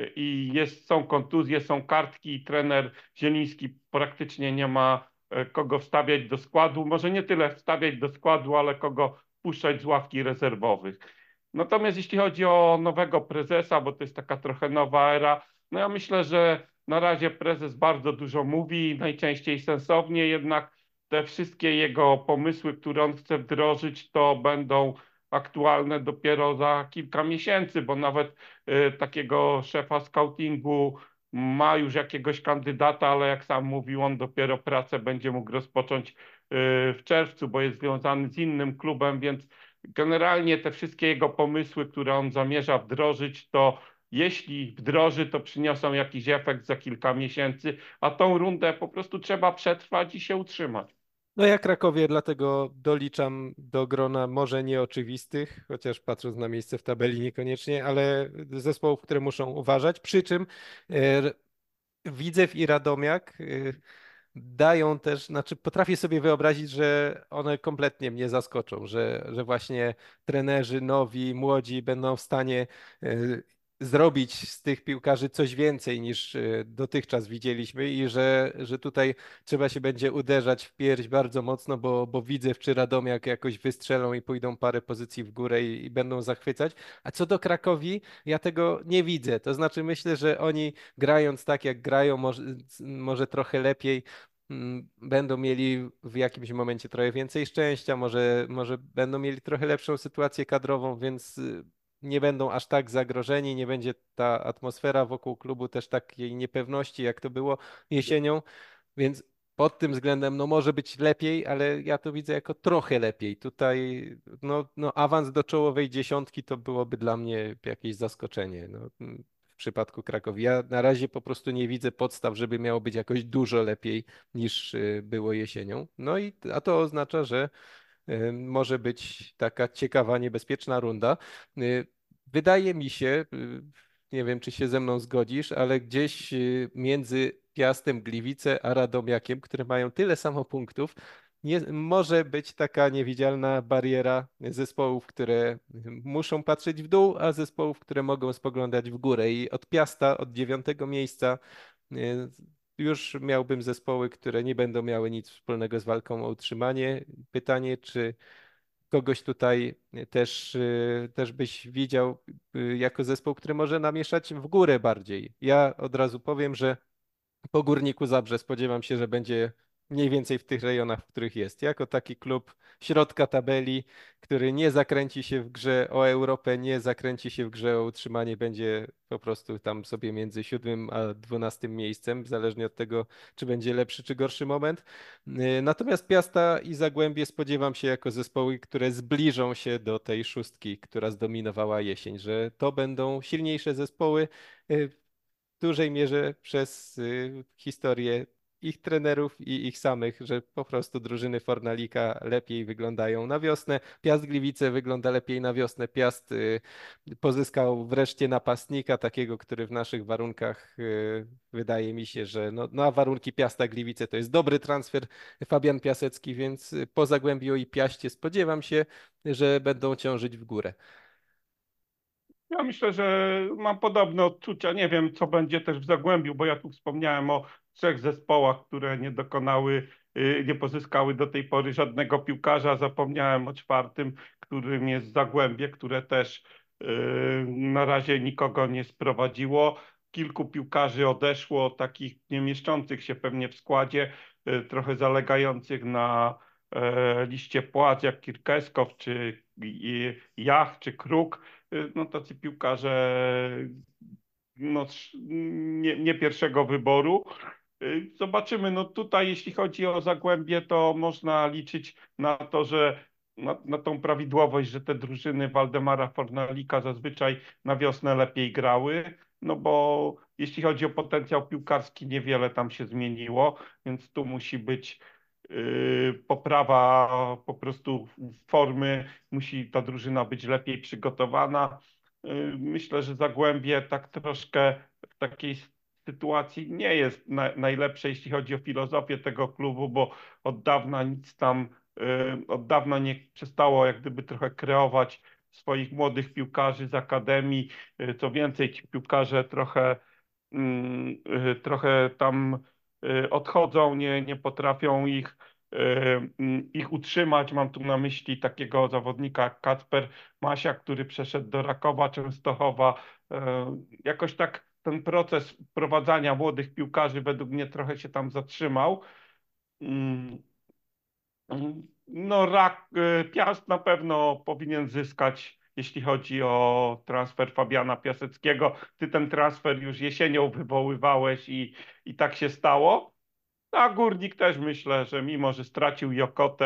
i jest, są kontuzje, są kartki i trener Zieliński praktycznie nie ma e, kogo wstawiać do składu. Może nie tyle wstawiać do składu, ale kogo puszczać z ławki rezerwowych. Natomiast jeśli chodzi o nowego prezesa, bo to jest taka trochę nowa era, no ja myślę, że na razie prezes bardzo dużo mówi, najczęściej sensownie, jednak te wszystkie jego pomysły, które on chce wdrożyć, to będą aktualne dopiero za kilka miesięcy, bo nawet y, takiego szefa scoutingu ma już jakiegoś kandydata, ale jak sam mówił, on dopiero pracę będzie mógł rozpocząć y, w czerwcu, bo jest związany z innym klubem, więc generalnie te wszystkie jego pomysły, które on zamierza wdrożyć, to jeśli wdroży, to przyniosą jakiś efekt za kilka miesięcy, a tą rundę po prostu trzeba przetrwać i się utrzymać. No ja Krakowie dlatego doliczam do grona może nieoczywistych, chociaż patrząc na miejsce w tabeli niekoniecznie, ale zespołów, które muszą uważać. Przy czym e, Widzew i Radomiak e, dają też, znaczy potrafię sobie wyobrazić, że one kompletnie mnie zaskoczą, że, że właśnie trenerzy nowi, młodzi będą w stanie e, zrobić z tych piłkarzy coś więcej niż e, dotychczas widzieliśmy i że, że tutaj trzeba się będzie uderzać w pierś bardzo mocno, bo, bo Widzew czy Radomiak jakoś wystrzelą i pójdą parę pozycji w górę i, i będą zachwycać. A co do Krakowi, ja tego nie widzę. To znaczy myślę, że oni grając tak jak grają, może, może trochę lepiej mm, będą mieli w jakimś momencie trochę więcej szczęścia, może, może będą mieli trochę lepszą sytuację kadrową, więc y, nie będą aż tak zagrożeni, nie będzie ta atmosfera wokół klubu też takiej niepewności, jak to było jesienią, więc pod tym względem no może być lepiej, ale ja to widzę jako trochę lepiej. Tutaj no, no awans do czołowej dziesiątki to byłoby dla mnie jakieś zaskoczenie. No, mm, w przypadku Krakowi. Ja na razie po prostu nie widzę podstaw, żeby miało być jakoś dużo lepiej niż y, było jesienią. No i a to oznacza, że y, może być taka ciekawa, niebezpieczna runda. Y, Wydaje mi się, y, nie wiem, czy się ze mną zgodzisz, ale gdzieś y, między Piastem, Gliwice a Radomiakiem, które mają tyle samo punktów, nie, może być taka niewidzialna bariera zespołów, które muszą patrzeć w dół, a zespołów, które mogą spoglądać w górę. I od Piasta, od dziewiątego miejsca, y, już miałbym zespoły, które nie będą miały nic wspólnego z walką o utrzymanie. Pytanie, czy kogoś tutaj też, y, też byś widział y, jako zespoł, który może namieszać w górę bardziej. Ja od razu powiem, że po Górniku Zabrze spodziewam się, że będzie mniej więcej w tych rejonach, w których jest. Jako taki klub środka tabeli, który nie zakręci się w grze o Europę, nie zakręci się w grze o utrzymanie, będzie po prostu tam sobie między siódmym a dwunastym miejscem, zależnie od tego, czy będzie lepszy czy gorszy moment. Y, Natomiast Piasta i Zagłębie spodziewam się jako zespoły, które zbliżą się do tej szóstki, która zdominowała jesień, że to będą silniejsze zespoły. Y, w dużej mierze przez y, historię ich trenerów i ich samych, że po prostu drużyny Fornalika lepiej wyglądają na wiosnę. Piast Gliwice wygląda lepiej na wiosnę. Piast y, pozyskał wreszcie napastnika, takiego, który w naszych warunkach y, wydaje mi się, że no, na warunki Piasta Gliwice to jest dobry transfer Fabian Piasecki, więc y, po Zagłębiu i Piaście spodziewam się, że będą ciążyć w górę. Ja myślę, że mam podobne odczucia. Nie wiem, co będzie też w Zagłębiu, bo ja tu wspomniałem o trzech zespołach, które nie dokonały, y, nie pozyskały do tej pory żadnego piłkarza. Zapomniałem o czwartym, którym jest Zagłębie, które też y, na razie nikogo nie sprowadziło. Kilku piłkarzy odeszło, takich nie mieszczących się pewnie w składzie, y, trochę zalegających na e, liście płac, jak Kirkeskow, czy y, Jach, czy Kruk. Y, no tacy piłkarze no, trz- nie, nie pierwszego wyboru. Y, Zobaczymy, no tutaj jeśli chodzi o Zagłębie, to można liczyć na to, że na, na tą prawidłowość, że te drużyny Waldemara Fornalika zazwyczaj na wiosnę lepiej grały, no bo jeśli chodzi o potencjał piłkarski, niewiele tam się zmieniło, więc tu musi być y, poprawa po prostu formy, musi ta drużyna być lepiej przygotowana. Y, Myślę, że Zagłębie tak troszkę w takiej sytuacji nie jest na, najlepsze, jeśli chodzi o filozofię tego klubu, bo od dawna nic tam, y, od dawna nie przestało jak gdyby trochę kreować swoich młodych piłkarzy z akademii. Y, Co więcej, ci piłkarze trochę, mm, y, trochę tam y, odchodzą, nie, nie potrafią ich, y, mm, ich utrzymać. Mam tu na myśli takiego zawodnika jak Kacper Masia, który przeszedł do Rakowa Częstochowa. Y, Jakoś tak ten proces wprowadzania młodych piłkarzy według mnie trochę się tam zatrzymał. Mm, mm, No, Rak, y, Piast na pewno powinien zyskać, jeśli chodzi o transfer Fabiana Piaseckiego. Ty ten transfer już jesienią wywoływałeś i, i tak się stało. A Górnik też myślę, że mimo, że stracił Jokotę,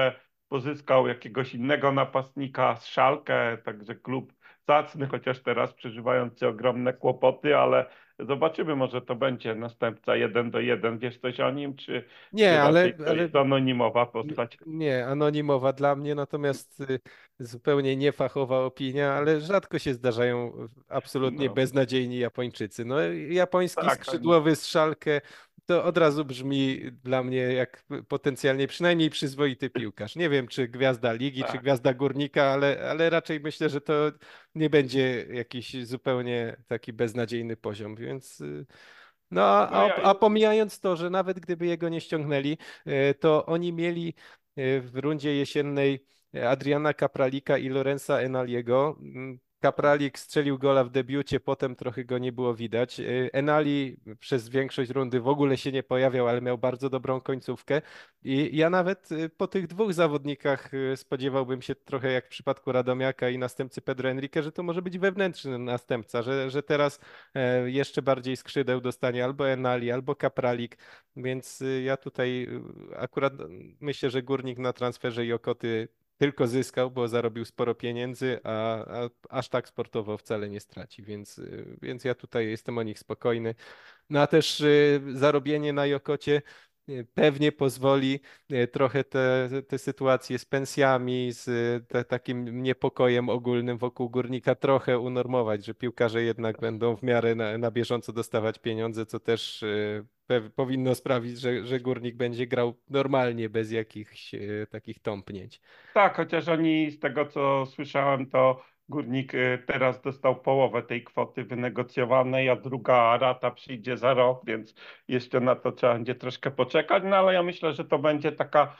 pozyskał jakiegoś innego napastnika z Schalke, także klub zacny, chociaż teraz przeżywający ogromne kłopoty, ale zobaczymy, może to będzie następca jeden do jeden. Wiesz coś o nim, czy, czy Nie, ale, raczej to ale jest anonimowa Nie, postać? nie, anonimowa dla mnie, natomiast y, zupełnie niefachowa opinia, ale rzadko się zdarzają absolutnie No beznadziejni Japończycy. No, japoński tak, oni. skrzydłowy z Schalke to od razu brzmi dla mnie jak potencjalnie przynajmniej przyzwoity piłkarz. Nie wiem, czy gwiazda ligi, czy Tak. gwiazda górnika, ale, ale raczej myślę, że to nie będzie jakiś zupełnie taki beznadziejny poziom, więc... y, No, a, No a ja, a pomijając to, że nawet gdyby jego nie ściągnęli, e, to oni mieli e, w rundzie jesiennej Adriana Kapralika i Lorenza Enaliego. Mm, Kapralik strzelił gola w debiucie, potem trochę go nie było widać. E, Enali przez większość rundy w ogóle się nie pojawiał, ale miał bardzo dobrą końcówkę. I ja nawet e, po tych dwóch zawodnikach e, spodziewałbym się trochę jak w przypadku Radomiaka i następcy Pedro Enrique, że to może być wewnętrzny następca, że, że teraz e, jeszcze bardziej skrzydeł dostanie albo Enali, albo Kapralik, więc y, ja tutaj y, akurat myślę, że Górnik na transferze Jokoty tylko zyskał, bo zarobił sporo pieniędzy, a, a aż tak sportowo wcale nie straci, więc, y, więc ja tutaj jestem o nich spokojny. No a też y, zarobienie na Jokocie y, pewnie pozwoli y, trochę te, te sytuacje z pensjami, z y, te, takim niepokojem ogólnym wokół Górnika trochę unormować, że piłkarze jednak będą w miarę na, na bieżąco dostawać pieniądze, co też y, pew- powinno sprawić, że, że Górnik będzie grał normalnie, bez jakichś y, takich tąpnięć. Tak, chociaż oni z tego co słyszałem, to Górnik y, teraz dostał połowę tej kwoty wynegocjowanej, a druga rata przyjdzie za rok, więc jeszcze na to trzeba będzie troszkę poczekać. No ale ja myślę, że to będzie taka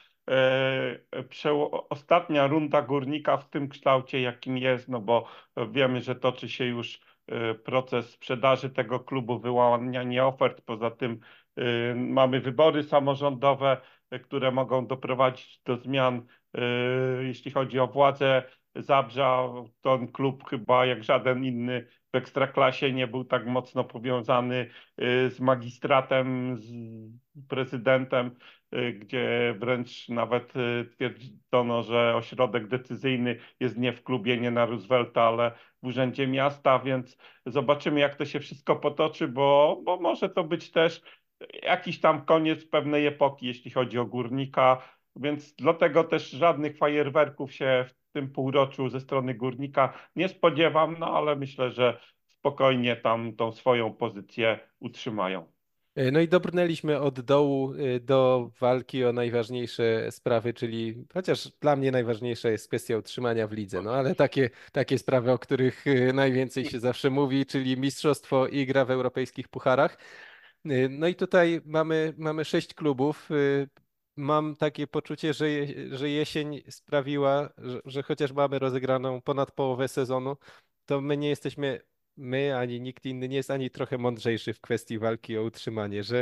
e, przeło- ostatnia runda Górnika w tym kształcie, jakim jest, no bo wiemy, że toczy się już e, proces sprzedaży tego klubu, wyłanianie ofert. Poza tym e, mamy wybory samorządowe, e, które mogą doprowadzić do zmian. Yy, Jeśli chodzi o władzę Zabrza, ten klub chyba jak żaden inny w Ekstraklasie nie był tak mocno powiązany yy, z magistratem, z prezydentem, yy, gdzie wręcz nawet yy, twierdzono, że ośrodek decyzyjny jest nie w klubie, nie na Roosevelta, ale w Urzędzie Miasta, więc zobaczymy jak to się wszystko potoczy, bo, bo może to być też jakiś tam koniec pewnej epoki, jeśli chodzi o Górnika. Więc dlatego też żadnych fajerwerków się w tym półroczu ze strony Górnika nie spodziewam, no ale myślę, że spokojnie tam tą swoją pozycję utrzymają. E, No i dobrnęliśmy od dołu e, do walki o najważniejsze sprawy, czyli chociaż dla mnie najważniejsza jest kwestia utrzymania w lidze, no ale takie, takie sprawy, o których e, najwięcej się zawsze mówi, czyli mistrzostwo i gra w europejskich pucharach. E, No i tutaj mamy, mamy sześć klubów. E, Mam takie poczucie, że, je, że jesień sprawiła, że, że chociaż mamy rozegraną ponad połowę sezonu, to my nie jesteśmy my, ani nikt inny nie jest ani trochę mądrzejszy w kwestii walki o utrzymanie, że,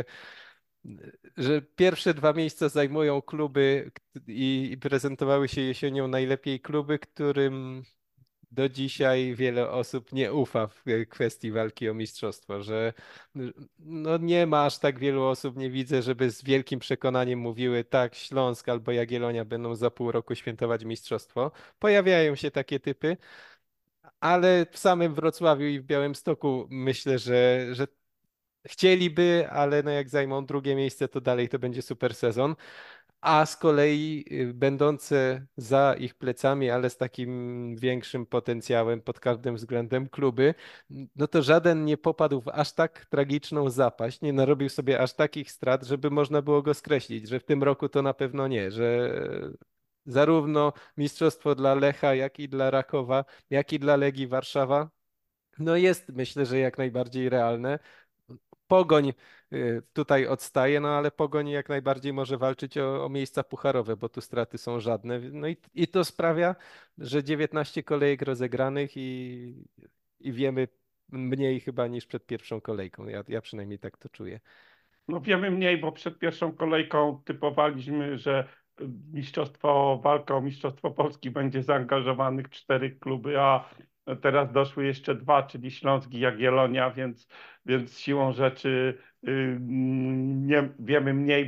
że pierwsze dwa miejsca zajmują kluby i, i prezentowały się jesienią najlepiej kluby, którym do dzisiaj wiele osób nie ufa w kwestii walki o mistrzostwo, że no nie ma aż tak wielu osób, nie widzę, żeby z wielkim przekonaniem mówiły tak, Śląsk albo Jagiellonia będą za pół roku świętować mistrzostwo. Pojawiają się takie typy, ale w samym Wrocławiu i w Białymstoku myślę, że, że chcieliby, ale no jak zajmą drugie miejsce, to dalej to będzie super sezon. A z kolei y, będące za ich plecami, ale z takim większym potencjałem pod każdym względem kluby, no to żaden nie popadł w aż tak tragiczną zapaść, nie narobił sobie aż takich strat, żeby można było go skreślić, że w tym roku to na pewno nie, że zarówno mistrzostwo dla Lecha, jak i dla Rakowa, jak i dla Legii Warszawa no jest, myślę, że jak najbardziej realne. Pogoń y, tutaj odstaje, no ale Pogoń jak najbardziej może walczyć o, o miejsca pucharowe, bo tu straty są żadne. No i, i to sprawia, że dziewiętnaście kolejek rozegranych i, i wiemy mniej chyba niż przed pierwszą kolejką. Ja, ja przynajmniej tak to czuję. No wiemy mniej, bo przed pierwszą kolejką typowaliśmy, że mistrzostwo, walka o Mistrzostwo Polski będzie zaangażowanych cztery kluby, a teraz doszły jeszcze dwa, czyli Śląsk i Jagiellonia, więc, więc siłą rzeczy y, nie wiemy mniej, bo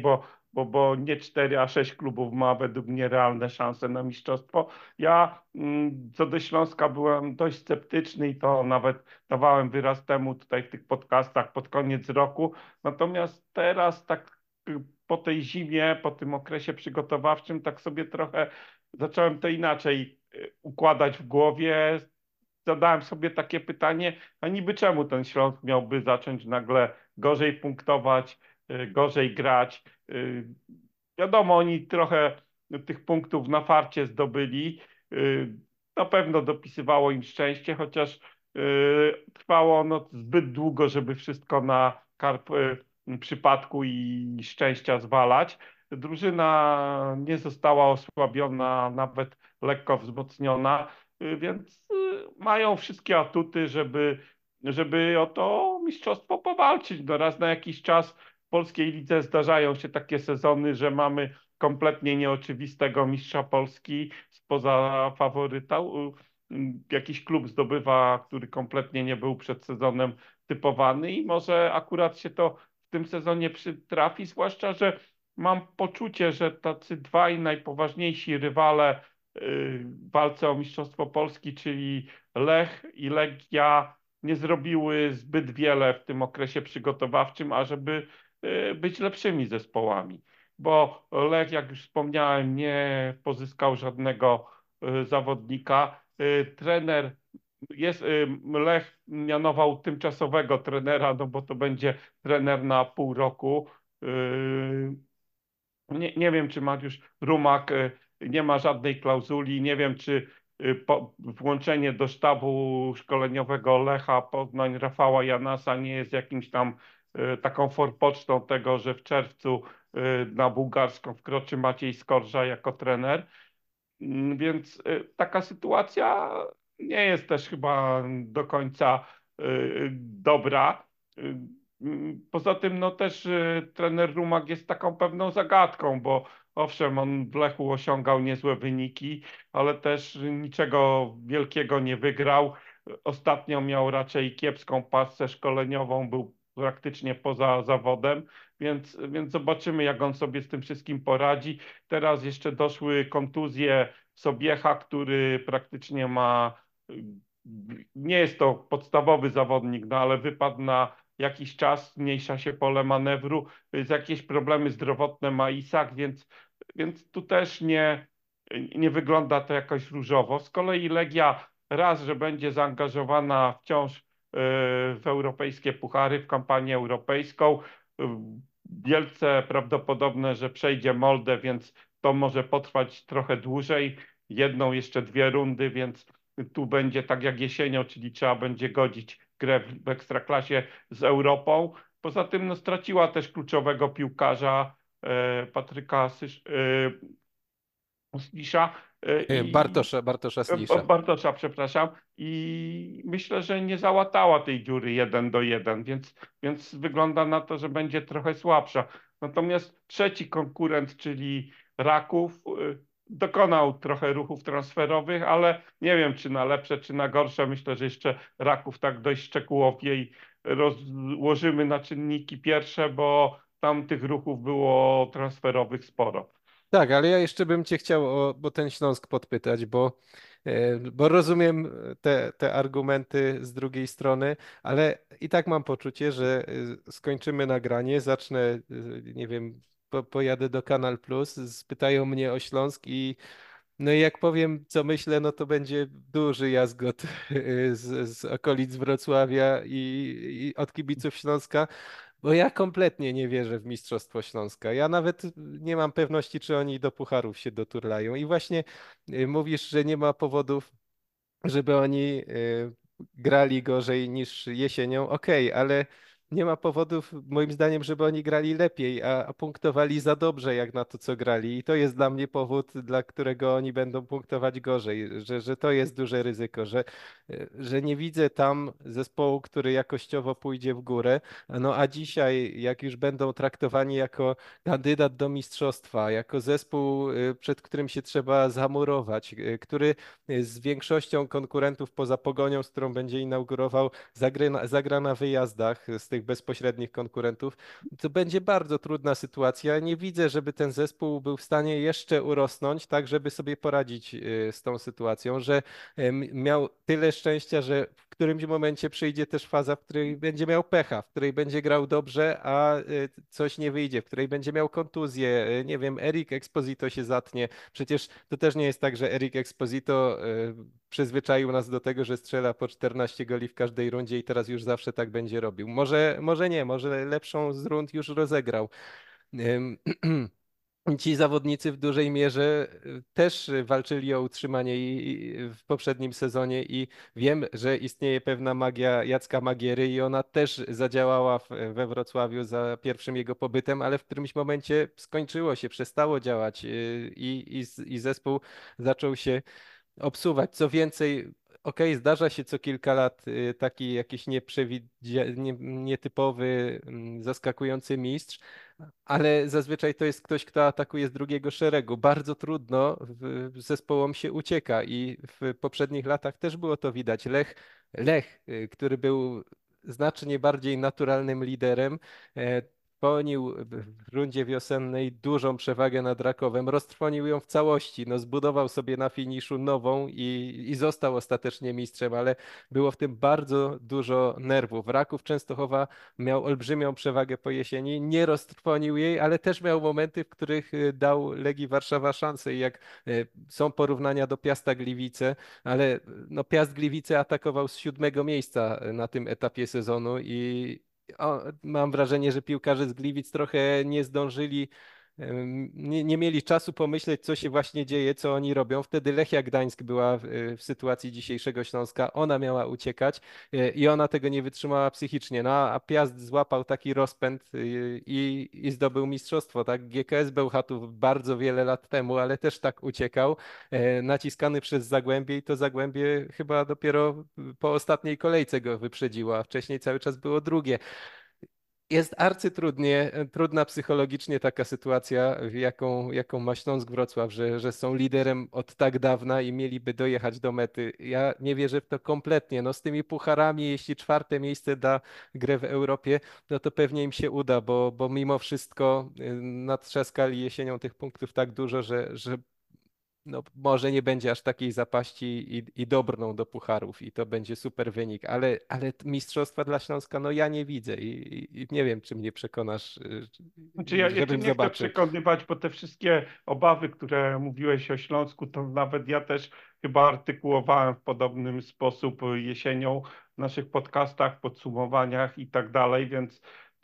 bo, bo nie cztery, a sześć klubów ma według mnie realne szanse na mistrzostwo. Ja mm, co do Śląska byłem dość sceptyczny i to nawet dawałem wyraz temu tutaj w tych podcastach pod koniec roku. Natomiast teraz tak y, po tej zimie, po tym okresie przygotowawczym, tak sobie trochę zacząłem to inaczej y, układać w głowie. Zadałem sobie takie pytanie, a niby czemu ten Śląsk miałby zacząć nagle gorzej punktować, y, gorzej grać? Y, Wiadomo, oni trochę tych punktów na farcie zdobyli. Y, Na pewno dopisywało im szczęście, chociaż y, trwało ono zbyt długo, żeby wszystko na karp y, przypadku i szczęścia zwalać. Drużyna nie została osłabiona, nawet lekko wzmocniona, y, więc y, mają wszystkie atuty, żeby, żeby o to mistrzostwo powalczyć. No raz na jakiś czas w polskiej lidze zdarzają się takie sezony, że mamy kompletnie nieoczywistego mistrza Polski spoza faworyta. U- Jakiś klub zdobywa, który kompletnie nie był przed sezonem typowany i może akurat się to w tym sezonie przytrafi, zwłaszcza, że mam poczucie, że tacy dwaj najpoważniejsi rywale y, w walce o Mistrzostwo Polski, czyli Lech i Legia, nie zrobiły zbyt wiele w tym okresie przygotowawczym, ażeby y, być lepszymi zespołami. Bo Lech, jak już wspomniałem, nie pozyskał żadnego y, zawodnika. Y, Trener jest, y, Lech mianował tymczasowego trenera, no bo to będzie trener na pół roku. Y, Nie, nie wiem, czy Mariusz Rumak y, nie ma żadnej klauzuli. Nie wiem, czy y, po, włączenie do sztabu szkoleniowego Lecha Poznań Rafała Janasa nie jest jakimś tam y, taką forpocztą tego, że w czerwcu y, na bułgarską wkroczy Maciej Skorża jako trener. Mm, Więc y, taka sytuacja nie jest też chyba do końca y, dobra. Y, mm, Poza tym no też y, trener Rumak jest taką pewną zagadką, bo owszem, on w Lechu osiągał niezłe wyniki, ale też niczego wielkiego nie wygrał. Ostatnio miał raczej kiepską pasę szkoleniową, był praktycznie poza zawodem, więc, więc zobaczymy, jak on sobie z tym wszystkim poradzi. Teraz jeszcze doszły kontuzje Sobiecha, który praktycznie ma, nie jest to podstawowy zawodnik, no ale wypadł na jakiś czas, zmniejsza się pole manewru, jest jakieś problemy zdrowotne ma Isak, więc, więc tu też nie, nie wygląda to jakoś różowo. Z kolei Legia raz, że będzie zaangażowana wciąż e, w europejskie puchary, w kampanię europejską. Wielce prawdopodobne, że przejdzie Molde, więc to może potrwać trochę dłużej. Jedną, jeszcze dwie rundy, więc tu będzie tak jak jesienią, czyli trzeba będzie godzić grę w, w Ekstraklasie z Europą. Poza tym no, straciła też kluczowego piłkarza e, Patryka Sysz, e, Slisza e, Y, i Bartosza, Bartosza e, Slisza. Bartosza, przepraszam, i myślę, że nie załatała tej dziury jeden do jeden, więc, więc wygląda na to, że będzie trochę słabsza. Natomiast trzeci konkurent, czyli Raków, y, dokonał trochę ruchów transferowych, ale nie wiem, czy na lepsze, czy na gorsze. Myślę, że jeszcze Raków tak dość szczegółowiej rozłożymy na czynniki pierwsze, bo tam tych ruchów było transferowych sporo. Tak, ale ja jeszcze bym cię chciał o, o ten Śląsk podpytać, bo, e, bo rozumiem te, te argumenty z drugiej strony, ale i tak mam poczucie, że e, skończymy nagranie, zacznę, e, nie wiem, po, pojadę do Kanal Plus, spytają mnie o Śląsk i no i jak powiem, co myślę, no to będzie duży jazgot e, z, z okolic Wrocławia i, i od kibiców Śląska. Bo ja kompletnie nie wierzę w Mistrzostwo Śląska. Ja nawet nie mam pewności, czy oni do pucharów się doturlają. I właśnie y, mówisz, że nie ma powodów, żeby oni y, grali gorzej niż jesienią. Okej, ale nie ma powodów, moim zdaniem, żeby oni grali lepiej, a, a punktowali za dobrze, jak na to, co grali. I to jest dla mnie powód, dla którego oni będą punktować gorzej, że, że to jest duże ryzyko, że, y, że nie widzę tam zespołu, który jakościowo pójdzie w górę. No a dzisiaj, jak już będą traktowani jako kandydat do mistrzostwa, jako zespół, y, przed którym się trzeba zamurować, y, który z większością konkurentów poza Pogonią, z którą będzie inaugurował, zagra na, zagra na wyjazdach z tych tych bezpośrednich konkurentów, to będzie bardzo trudna sytuacja. Nie widzę, żeby ten zespół był w stanie jeszcze urosnąć, tak żeby sobie poradzić y, z tą sytuacją, że em, miał tyle szczęścia, że w którymś momencie przyjdzie też faza, w której będzie miał pecha, w której będzie grał dobrze, a y, coś nie wyjdzie, w której będzie miał kontuzję, y, nie wiem, Eric Exposito się zatnie. Przecież to też nie jest tak, że Eric Exposito y, przyzwyczaił nas do tego, że strzela po czternaście goli w każdej rundzie i teraz już zawsze tak będzie robił. Może, może nie, może lepszą z rund już rozegrał. Ym, Ci zawodnicy w dużej mierze y, też walczyli o utrzymanie i- i w poprzednim sezonie i wiem, że istnieje pewna magia Jacka Magiery i ona też zadziałała w, we Wrocławiu za pierwszym jego pobytem, ale w którymś momencie skończyło się, przestało działać y, i, i, z- i zespół zaczął się obsuwać. Co więcej, okej, zdarza się co kilka lat y, taki jakiś nieprzewidzia- nie, nietypowy, mm, zaskakujący mistrz, ale zazwyczaj to jest ktoś, kto atakuje z drugiego szeregu. Bardzo trudno w- zespołom się ucieka i w poprzednich latach też było to widać. Lech, Lech, y, który był znacznie bardziej naturalnym liderem, e, trwonił w rundzie wiosennej dużą przewagę nad Rakowem, roztrwonił ją w całości, no zbudował sobie na finiszu nową i, i został ostatecznie mistrzem, ale było w tym bardzo dużo nerwów. Raków Częstochowa miał olbrzymią przewagę po jesieni, nie roztrwonił jej, ale też miał momenty, w których y, dał Legii Warszawa szansę i jak y, są porównania do Piasta Gliwice, ale y, no Piast Gliwice atakował z siódmego miejsca y, na tym etapie sezonu i o, mam wrażenie, że piłkarze z Gliwic trochę nie zdążyli, em, nie, nie mieli czasu pomyśleć, co się właśnie dzieje, co oni robią. Wtedy Lechia Gdańsk była w, w sytuacji dzisiejszego Śląska. Ona miała uciekać e, i ona tego nie wytrzymała psychicznie. No, a Piast złapał taki rozpęd y, i, i zdobył mistrzostwo. Tak? G K S Bełchatów bardzo wiele lat temu, ale też tak uciekał, e, naciskany przez Zagłębie i to Zagłębie chyba dopiero po ostatniej kolejce go wyprzedziło, a wcześniej cały czas było drugie. Jest arcytrudnie, trudna psychologicznie taka sytuacja, w jaką, jaką ma Śląsk Wrocław, że, że są liderem od tak dawna i mieliby dojechać do mety. Ja nie wierzę w to kompletnie. No z tymi pucharami, jeśli czwarte miejsce da grę w Europie, no to pewnie im się uda, bo, bo mimo wszystko y, natrzaskali jesienią tych punktów tak dużo, że, że no, może nie będzie aż takiej zapaści i, i dobrną do pucharów i to będzie super wynik, ale, ale mistrzostwa dla Śląska, no ja nie widzę i, i, i nie wiem, czy mnie przekonasz, y, Znaczy ja, ja cię żebym nie chcę zobaczył. przekonywać, bo te wszystkie obawy, które mówiłeś o Śląsku, to nawet ja też chyba artykułowałem w podobny sposób jesienią w naszych podcastach, podsumowaniach i tak dalej, więc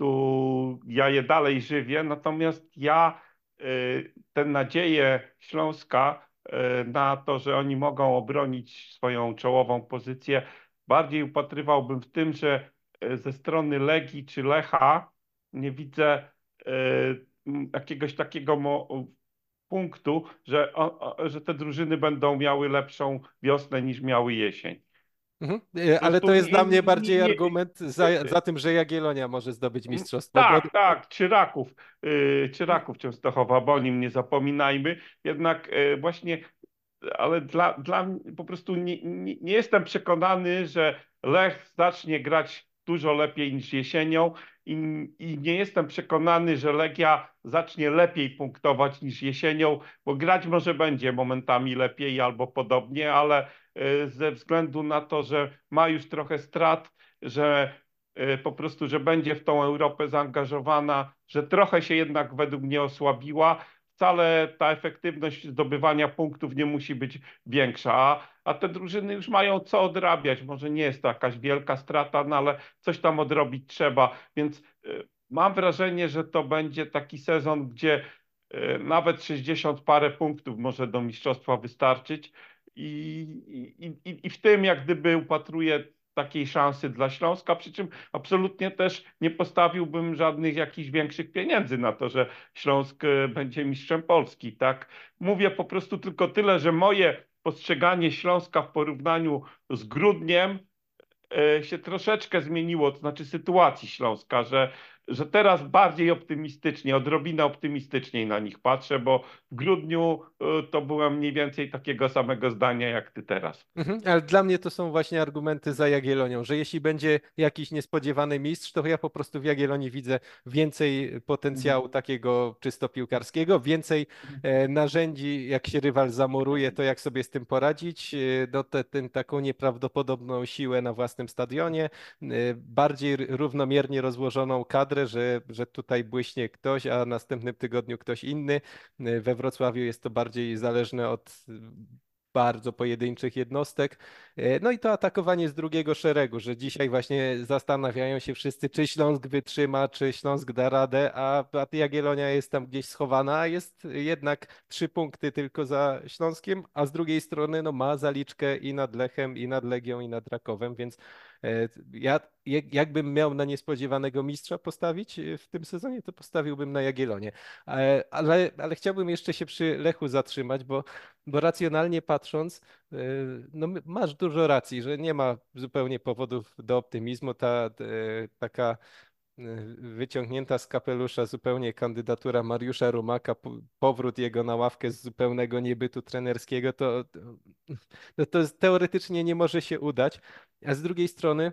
tu ja je dalej żywię. Natomiast ja y, te nadzieje Śląska y, na to, że oni mogą obronić swoją czołową pozycję, bardziej upatrywałbym w tym, że y, ze strony Legii czy Lecha nie widzę e, m, jakiegoś takiego mo, punktu, że, o, o, że te drużyny będą miały lepszą wiosnę niż miały jesień. Mhm. Po Y, Ale to prostu jest nie, dla mnie nie, bardziej nie, argument za, za tym, że Jagiellonia może zdobyć mistrzostwo, bo tak, tak, czy Raków, y, czy Raków Częstochowa, bo o nim nie zapominajmy. Jednak y, właśnie ale dla, dla mnie po prostu nie, nie, nie jestem przekonany, że Lech zacznie grać dużo lepiej niż jesienią i, i nie jestem przekonany, że Legia zacznie lepiej punktować niż jesienią, bo grać może będzie momentami lepiej albo podobnie, ale y, ze względu na to, że ma już trochę strat, że y, po prostu, że będzie w tą Europę zaangażowana, że trochę się jednak według mnie osłabiła, wcale ta efektywność zdobywania punktów nie musi być większa, a, a te drużyny już mają co odrabiać. Może nie jest to jakaś wielka strata, no ale coś tam odrobić trzeba, więc y, mam wrażenie, że to będzie taki sezon, gdzie y, nawet sześćdziesiąt parę punktów może do mistrzostwa wystarczyć i, i, i, i w tym jak gdyby upatruję takiej szansy dla Śląska, przy czym absolutnie też nie postawiłbym żadnych jakichś większych pieniędzy na to, że Śląsk e, będzie mistrzem Polski, tak? Mówię po prostu tylko tyle, że moje postrzeganie Śląska w porównaniu z Grudniem e, się troszeczkę zmieniło, to znaczy sytuacji Śląska, że że teraz bardziej optymistycznie, odrobinę optymistyczniej na nich patrzę, bo w grudniu y, to byłem mniej więcej takiego samego zdania jak ty teraz. Mhm, ale dla mnie to są właśnie argumenty za Jagiellonią, że jeśli będzie jakiś niespodziewany mistrz, to ja po prostu w Jagiellonii widzę więcej potencjału takiego czysto piłkarskiego, więcej e, narzędzi, jak się rywal zamuruje, to jak sobie z tym poradzić, e, no te, ten, taką nieprawdopodobną siłę na własnym stadionie, e, bardziej r- równomiernie rozłożoną kadrę, że, że tutaj błyśnie ktoś, a następnym tygodniu ktoś inny. E, We Wrocławiu jest to bardziej zależne od bardzo pojedynczych jednostek. E, No i to atakowanie z drugiego szeregu, że dzisiaj właśnie zastanawiają się wszyscy, czy Śląsk wytrzyma, czy Śląsk da radę, a a Jagiellonia jest tam gdzieś schowana, a jest jednak trzy punkty tylko za Śląskiem, a z drugiej strony no, ma zaliczkę i nad Lechem, i nad Legią, i nad Rakowem, więc e, ja jak- jakbym miał na niespodziewanego mistrza postawić e, w tym sezonie, to postawiłbym na Jagiellonię. E, Ale, ale chciałbym jeszcze się przy Lechu zatrzymać, bo bo racjonalnie patrząc, y, no m- masz dużo racji, że nie ma zupełnie powodów do optymizmu. Ta y, taka y, wyciągnięta z kapelusza zupełnie kandydatura Mariusza Rumaka, po- powrót jego na ławkę z zupełnego niebytu trenerskiego, to, to, no to teoretycznie nie może się udać. A z drugiej strony,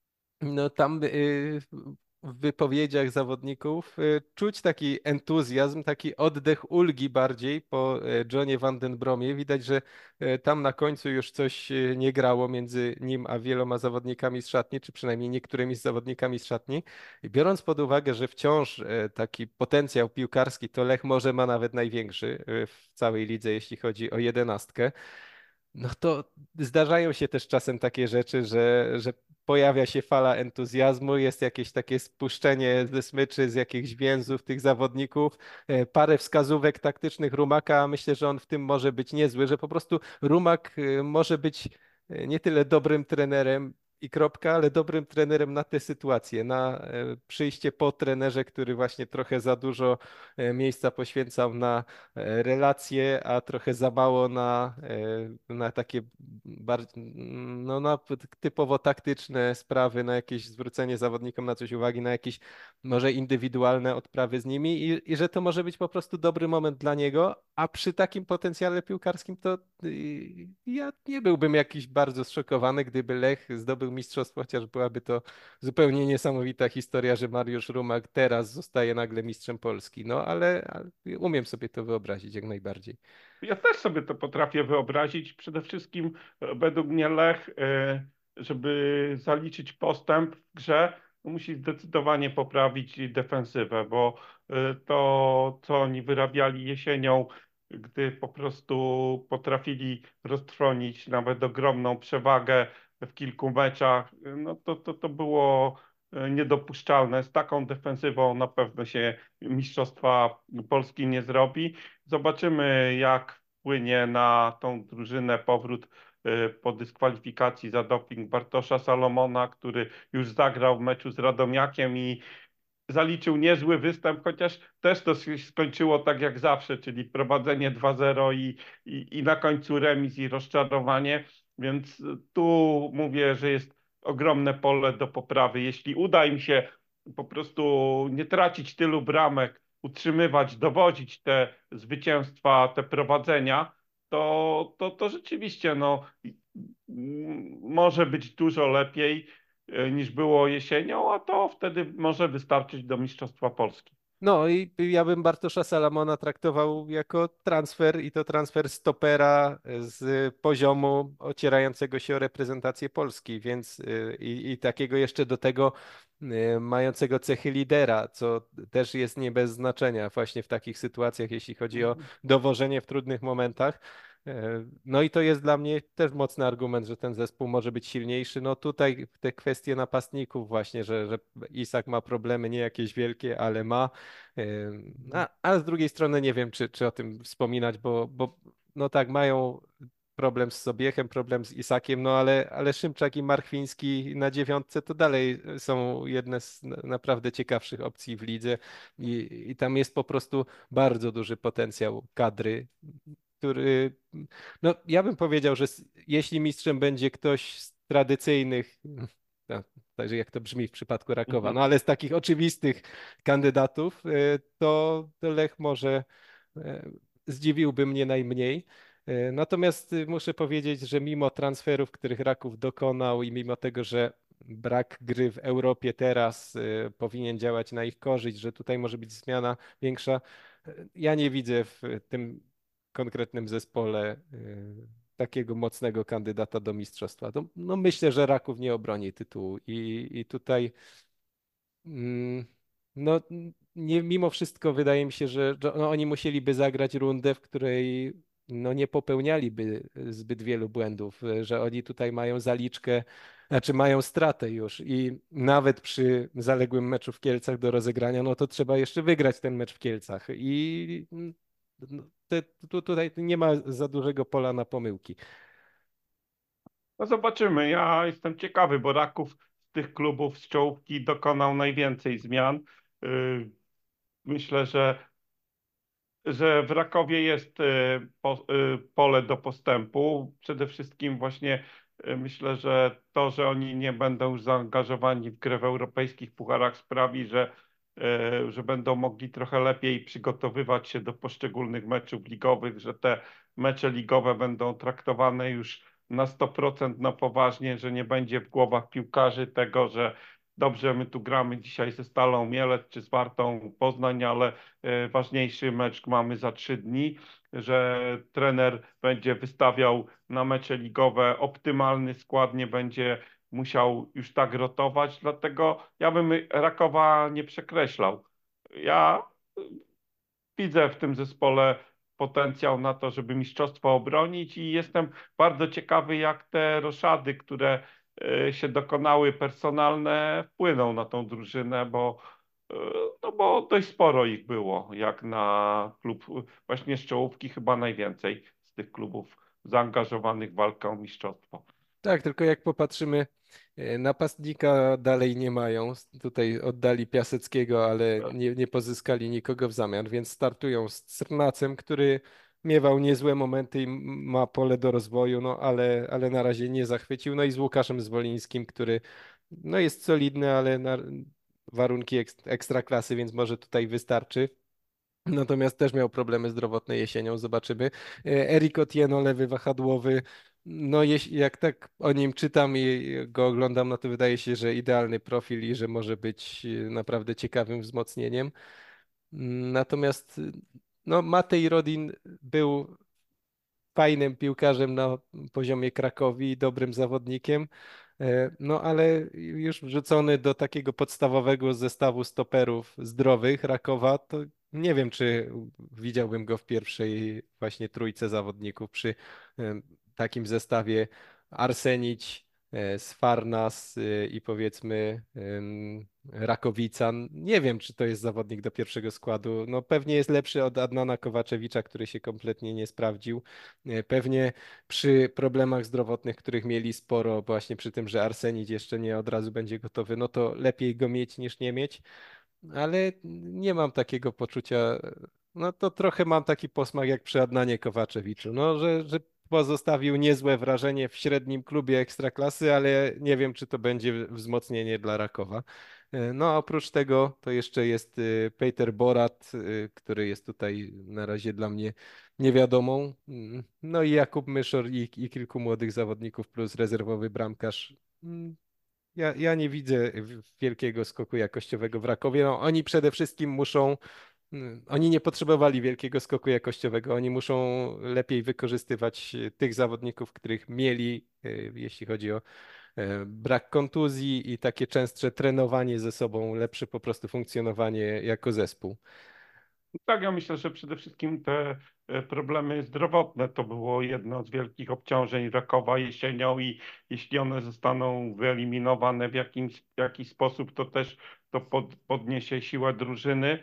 no tam y, w wypowiedziach zawodników y, czuć taki entuzjazm, taki oddech ulgi bardziej po y, Johnie Van den Bromie. Widać, że y, tam na końcu już coś y, nie grało między nim a wieloma zawodnikami z szatni, czy przynajmniej niektórymi z zawodnikami z szatni. I biorąc pod uwagę, że wciąż y, taki potencjał piłkarski to Lech może ma nawet największy y, w całej lidze, jeśli chodzi o jedenastkę, no to zdarzają się też czasem takie rzeczy, że, że pojawia się fala entuzjazmu, jest jakieś takie spuszczenie ze smyczy, z jakichś więzów tych zawodników, e, parę wskazówek taktycznych Rumaka, a myślę, że on w tym może być niezły, że po prostu Rumak e, może być e, nie tyle dobrym trenerem i kropka, ale dobrym trenerem na te sytuacje, na e, przyjście po trenerze, który właśnie trochę za dużo e, miejsca poświęcał na e, relacje, a trochę za mało na, e, na takie bardziej, no na typowo taktyczne sprawy, na jakieś zwrócenie zawodnikom na coś uwagi, na jakieś może indywidualne odprawy z nimi i, i że to może być po prostu dobry moment dla niego, a przy takim potencjale piłkarskim to y, ja nie byłbym jakiś bardzo zszokowany, gdyby Lech zdobył mistrzostwo, chociaż byłaby to zupełnie niesamowita historia, że Mariusz Rumak teraz zostaje nagle mistrzem Polski. No ale, ale umiem sobie to wyobrazić jak najbardziej. Ja też sobie to potrafię wyobrazić. Przede wszystkim e, według mnie Lech, e, żeby zaliczyć postęp w grze, no musi zdecydowanie poprawić defensywę, bo e, to, co oni wyrabiali jesienią, gdy po prostu potrafili roztrwonić nawet ogromną przewagę w kilku meczach, no to, to, to było e, niedopuszczalne. Z taką defensywą na pewno się Mistrzostwa Polski nie zrobi. Zobaczymy, jak wpłynie na tą drużynę powrót y, po dyskwalifikacji za doping Bartosza Salomona, który już zagrał w meczu z Radomiakiem i zaliczył niezły występ, chociaż też to się skończyło tak jak zawsze, czyli prowadzenie dwa zero i, i, i na końcu remis i rozczarowanie. Więc tu mówię, że jest ogromne pole do poprawy. Jeśli uda im się po prostu nie tracić tylu bramek, utrzymywać, dowodzić te zwycięstwa, te prowadzenia, to, to, to rzeczywiście no, m, może być dużo lepiej e, niż było jesienią, a to wtedy może wystarczyć do Mistrzostwa Polski. No i ja bym Bartosza Salamona traktował jako transfer i to transfer stopera z poziomu ocierającego się o reprezentację Polski, więc y, i, i takiego jeszcze do tego y, mającego cechy lidera, co też jest nie bez znaczenia właśnie w takich sytuacjach, jeśli chodzi o dowożenie w trudnych momentach. E, No i to jest dla mnie też mocny argument, że ten zespół może być silniejszy. No tutaj te kwestie napastników właśnie, że, że Isak ma problemy, nie jakieś wielkie, ale ma. Ym, A, a z drugiej strony nie wiem, czy, czy o tym wspominać, bo, bo no tak, mają problem z Sobiechem, problem z Isakiem, no ale, ale Szymczak i Marchwiński na dziewiątce to dalej są jedne z na- naprawdę ciekawszych opcji w lidze i, i tam jest po prostu bardzo duży potencjał kadry, który, no ja bym powiedział, że s- jeśli mistrzem będzie ktoś z tradycyjnych, no, także jak to brzmi w przypadku Rakowa. Mhm. No ale z takich oczywistych kandydatów, y, to, to Lech może y, zdziwiłby mnie najmniej. Y, Natomiast y, muszę powiedzieć, że mimo transferów, których Raków dokonał i mimo tego, że brak gry w Europie teraz y, powinien działać na ich korzyść, że tutaj może być zmiana większa, y, ja nie widzę w tym konkretnym zespole y, takiego mocnego kandydata do mistrzostwa. To, no myślę, że Raków nie obroni tytułu i, i tutaj mm, no nie, mimo wszystko wydaje mi się, że, że no, oni musieliby zagrać rundę, w której no, nie popełnialiby zbyt wielu błędów, że oni tutaj mają zaliczkę, znaczy mają stratę już i nawet przy zaległym meczu w Kielcach do rozegrania, no to trzeba jeszcze wygrać ten mecz w Kielcach i no, te, tu, tutaj nie ma za dużego pola na pomyłki. No zobaczymy. Ja jestem ciekawy, bo Raków z tych klubów z czołówki dokonał najwięcej zmian. Yy, Myślę, że że w Rakowie jest e, po, e, pole do postępu. Przede wszystkim właśnie e, myślę, że to, że oni nie będą już zaangażowani w grę w europejskich pucharach sprawi, że, e, że będą mogli trochę lepiej przygotowywać się do poszczególnych meczów ligowych, że te mecze ligowe będą traktowane już na sto procent na poważnie, że nie będzie w głowach piłkarzy tego, że dobrze, my tu gramy dzisiaj ze Stalą Mielec czy z Wartą Poznań, ale e, ważniejszy mecz mamy za trzy dni, że trener będzie wystawiał na mecze ligowe optymalny skład, nie będzie musiał już tak rotować, dlatego ja bym Rakowa nie przekreślał. Ja widzę w tym zespole potencjał na to, żeby mistrzostwo obronić i jestem bardzo ciekawy, jak te roszady, które e, się dokonały personalne, wpłyną na tą drużynę, bo, e, no bo dość sporo ich było, jak na klub właśnie z czołówki, chyba najwięcej z tych klubów zaangażowanych w walkę o mistrzostwo. Tak, tylko jak popatrzymy, e, napastnika dalej nie mają. Tutaj oddali Piaseckiego, ale nie, nie pozyskali nikogo w zamian, więc startują z Crnacem, który miewał niezłe momenty i m- ma pole do rozwoju, no ale, ale na razie nie zachwycił. No i z Łukaszem Zwolińskim, który no jest solidny, ale na warunki ek- ekstraklasy, więc może tutaj wystarczy. Natomiast też miał problemy zdrowotne jesienią, zobaczymy. E, Eric Otieno, lewy wahadłowy, no jeśli, jak tak o nim czytam i go oglądam, no to wydaje się, że idealny profil i że może być e, naprawdę ciekawym wzmocnieniem. Mm, Natomiast e, no, Matej Rodin był fajnym piłkarzem na poziomie Krakowi i dobrym zawodnikiem. E, No ale już wrzucony do takiego podstawowego zestawu stoperów zdrowych Rakowa, to nie wiem, czy widziałbym go w pierwszej właśnie trójce zawodników przy e, takim zestawie Arsenić, e, Sfarnas e, i powiedzmy em, Rakowica. Nie wiem, czy to jest zawodnik do pierwszego składu. No pewnie jest lepszy od Adnana Kowaczewicza, który się kompletnie nie sprawdził. E, Pewnie przy problemach zdrowotnych, których mieli sporo, właśnie przy tym, że Arsenić jeszcze nie od razu będzie gotowy, no to lepiej go mieć niż nie mieć, ale nie mam takiego poczucia, no to trochę mam taki posmak jak przy Adnanie Kowaczewiczu, no, że, że pozostawił niezłe wrażenie w średnim klubie Ekstraklasy, ale nie wiem, czy to będzie wzmocnienie dla Rakowa. E, No a oprócz tego to jeszcze jest y, Peter Borat, y, który jest tutaj na razie dla mnie niewiadomą. Mm, No i Jakub Myszor i, i kilku młodych zawodników plus rezerwowy bramkarz. Mm, Ja, ja nie widzę w- wielkiego skoku jakościowego w Rakowie. No, oni przede wszystkim muszą, mm, oni nie potrzebowali wielkiego skoku jakościowego. Oni muszą lepiej wykorzystywać e, tych zawodników, których mieli, e, jeśli chodzi o e, brak kontuzji i takie częstsze trenowanie ze sobą, lepsze po prostu funkcjonowanie jako zespół. Tak, ja myślę, że przede wszystkim te e, problemy zdrowotne to było jedno z wielkich obciążeń Rakowa jesienią i jeśli one zostaną wyeliminowane w jakimś, w jakiś sposób, to też to pod, podniesie siłę drużyny.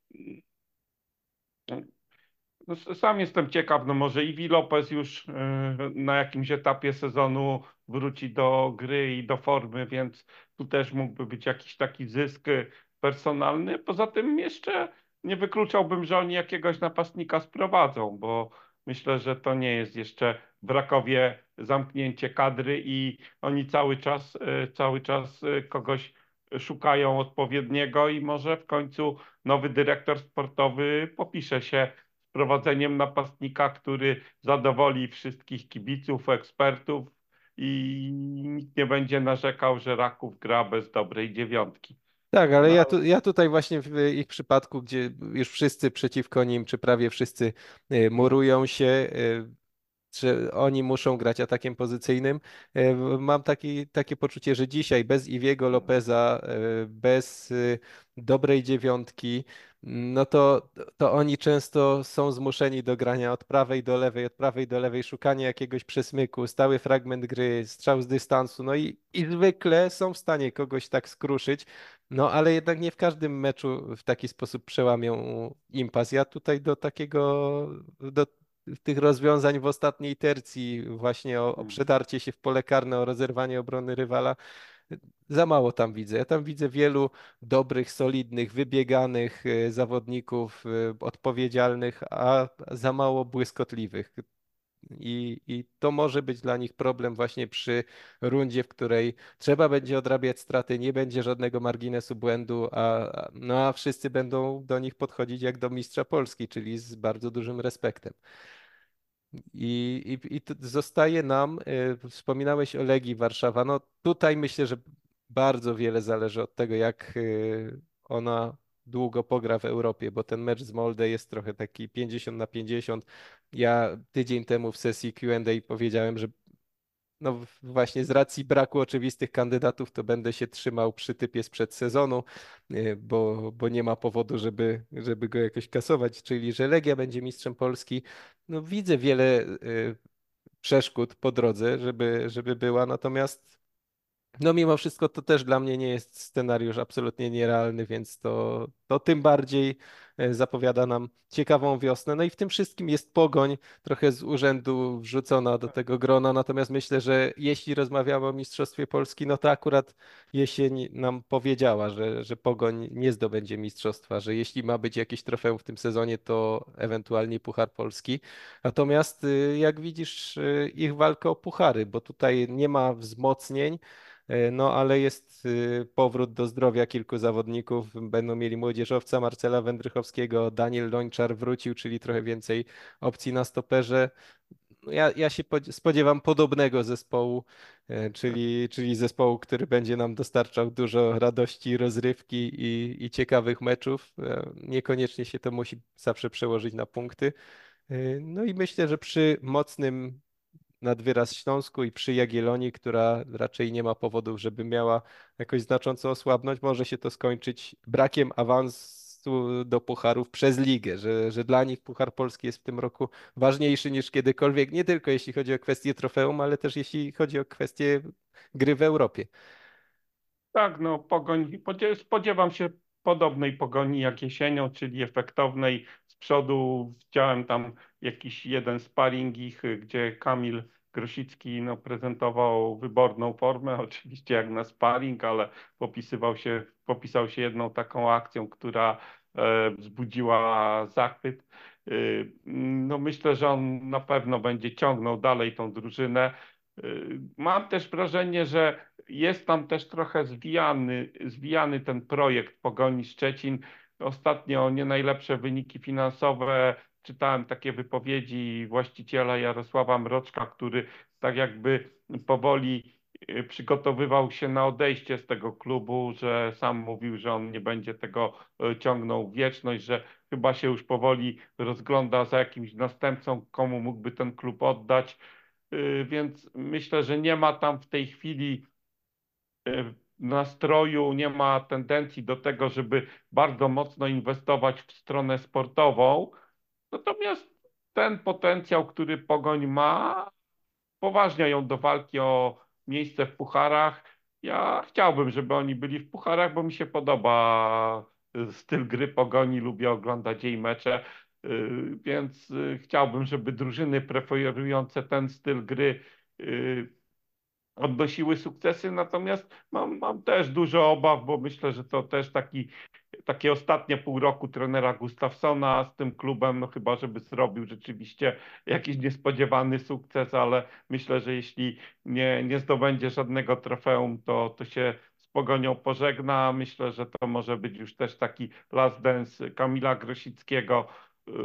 No, s- sam jestem ciekaw, no może Iwi Lopez już e, na jakimś etapie sezonu wróci do gry i do formy, więc tu też mógłby być jakiś taki zysk e, personalny. Poza tym jeszcze nie wykluczałbym, że oni jakiegoś napastnika sprowadzą, bo myślę, że to nie jest jeszcze w Rakowie zamknięcie kadry i oni cały czas, e, cały czas e, kogoś szukają odpowiedniego i może w końcu nowy dyrektor sportowy popisze się z prowadzeniem napastnika, który zadowoli wszystkich kibiców, ekspertów i nikt nie będzie narzekał, że Raków gra bez dobrej dziewiątki. Tak, ale No, ja, tu, ja tutaj właśnie w ich przypadku, gdzie już wszyscy przeciwko nim, czy prawie wszyscy y, murują się, y, że oni muszą grać atakiem pozycyjnym. E, Mam taki, takie poczucie, że dzisiaj bez Iwiego Lopeza, e, bez y, dobrej dziewiątki, no to, to oni często są zmuszeni do grania od prawej do lewej, od prawej do lewej, szukania jakiegoś przesmyku, stały fragment gry, strzał z dystansu, no i, i zwykle są w stanie kogoś tak skruszyć, no ale jednak nie w każdym meczu w taki sposób przełamią impas. Ja tutaj do takiego, do tych rozwiązań w ostatniej tercji, właśnie o, o przedarcie się w pole karne, o rozerwanie obrony rywala, za mało tam widzę. Ja tam widzę wielu dobrych, solidnych, wybieganych e, zawodników, e, odpowiedzialnych, a za mało błyskotliwych. I, I to może być dla nich problem właśnie przy rundzie, w której trzeba będzie odrabiać straty, nie będzie żadnego marginesu błędu, a, a- no, a wszyscy będą do nich podchodzić jak do mistrza Polski, czyli z bardzo dużym respektem. I, i, i to zostaje nam, y, wspominałeś o Legii Warszawa, no tutaj myślę, że bardzo wiele zależy od tego, jak y, ona długo pogra w Europie, bo ten mecz z Molde jest trochę taki pięćdziesiąt na pięćdziesiąt. Ja tydzień temu w sesji Q and A powiedziałem, że no w- właśnie z racji braku oczywistych kandydatów, to będę się trzymał przy typie sprzed sezonu, y, bo, bo nie ma powodu, żeby, żeby go jakoś kasować, czyli że Legia będzie mistrzem Polski. No widzę wiele y, przeszkód po drodze, żeby, żeby była, natomiast no mimo wszystko to też dla mnie nie jest scenariusz absolutnie nierealny, więc to, to tym bardziej e, zapowiada nam ciekawą wiosnę. No i w tym wszystkim jest Pogoń, trochę z urzędu wrzucona do tego grona, natomiast myślę, że jeśli rozmawiamy o Mistrzostwie Polski, no to akurat jesień nam powiedziała, że, że Pogoń nie zdobędzie mistrzostwa, że jeśli ma być jakieś trofeum w tym sezonie, to ewentualnie Puchar Polski. Natomiast y, jak widzisz y, ich walkę o puchary, bo tutaj nie ma wzmocnień, E, no, ale jest y, powrót do zdrowia kilku zawodników. Będą mieli młodzieżowca Marcela Wędrychowskiego, Daniel Lończar wrócił, czyli trochę więcej opcji na stoperze. No, Ja, ja się pod- spodziewam podobnego zespołu, e, czyli, czyli zespołu, który będzie nam dostarczał dużo radości, rozrywki i, i ciekawych meczów. E, Niekoniecznie się to musi zawsze przełożyć na punkty. E, No i myślę, że przy mocnym nad wyraz Śląsku i przy Jagiellonii, która raczej nie ma powodów, żeby miała jakoś znacząco osłabnąć, może się to skończyć brakiem awansu do pucharów przez ligę, że, że dla nich Puchar Polski jest w tym roku ważniejszy niż kiedykolwiek, nie tylko jeśli chodzi o kwestię trofeum, ale też jeśli chodzi o kwestię gry w Europie. tak, no pogoń, podzie- spodziewam się podobnej pogoni jak jesienią, czyli efektownej. Z przodu widziałem tam jakiś jeden sparring ich, y, gdzie Kamil Grosicki no, prezentował wyborną formę, oczywiście jak na sparring, ale popisywał się, popisał się jedną taką akcją, która e, wzbudziła zachwyt. Y, No myślę, że on na pewno będzie ciągnął dalej tą drużynę. Y, Mam też wrażenie, że jest tam też trochę zwijany, zwijany ten projekt Pogoni Szczecin. Ostatnio nie najlepsze wyniki finansowe. Czytałem takie wypowiedzi właściciela Jarosława Mroczka, który tak jakby powoli y, przygotowywał się na odejście z tego klubu, że sam mówił, że on nie będzie tego y, ciągnął w wieczność, że chyba się już powoli rozgląda za jakimś następcą, komu mógłby ten klub oddać. Y, Więc myślę, że nie ma tam w tej chwili y, nastroju, nie ma tendencji do tego, żeby bardzo mocno inwestować w stronę sportową. Natomiast ten potencjał, który Pogoń ma, poważnia ją do walki o miejsce w pucharach. Ja chciałbym, żeby oni byli w pucharach, bo mi się podoba y, styl gry Pogoni, lubię oglądać jej mecze, y, więc y, chciałbym, żeby drużyny preferujące ten styl gry y, odnosiły sukcesy, natomiast mam, mam też dużo obaw, bo myślę, że to też taki, takie ostatnie pół roku trenera Gustafsona z tym klubem, no chyba żeby zrobił rzeczywiście jakiś niespodziewany sukces, ale myślę, że jeśli nie, nie zdobędzie żadnego trofeum, to, to się z Pogonią pożegna. Myślę, że to może być już też taki last dance Kamila Grosickiego. Yy,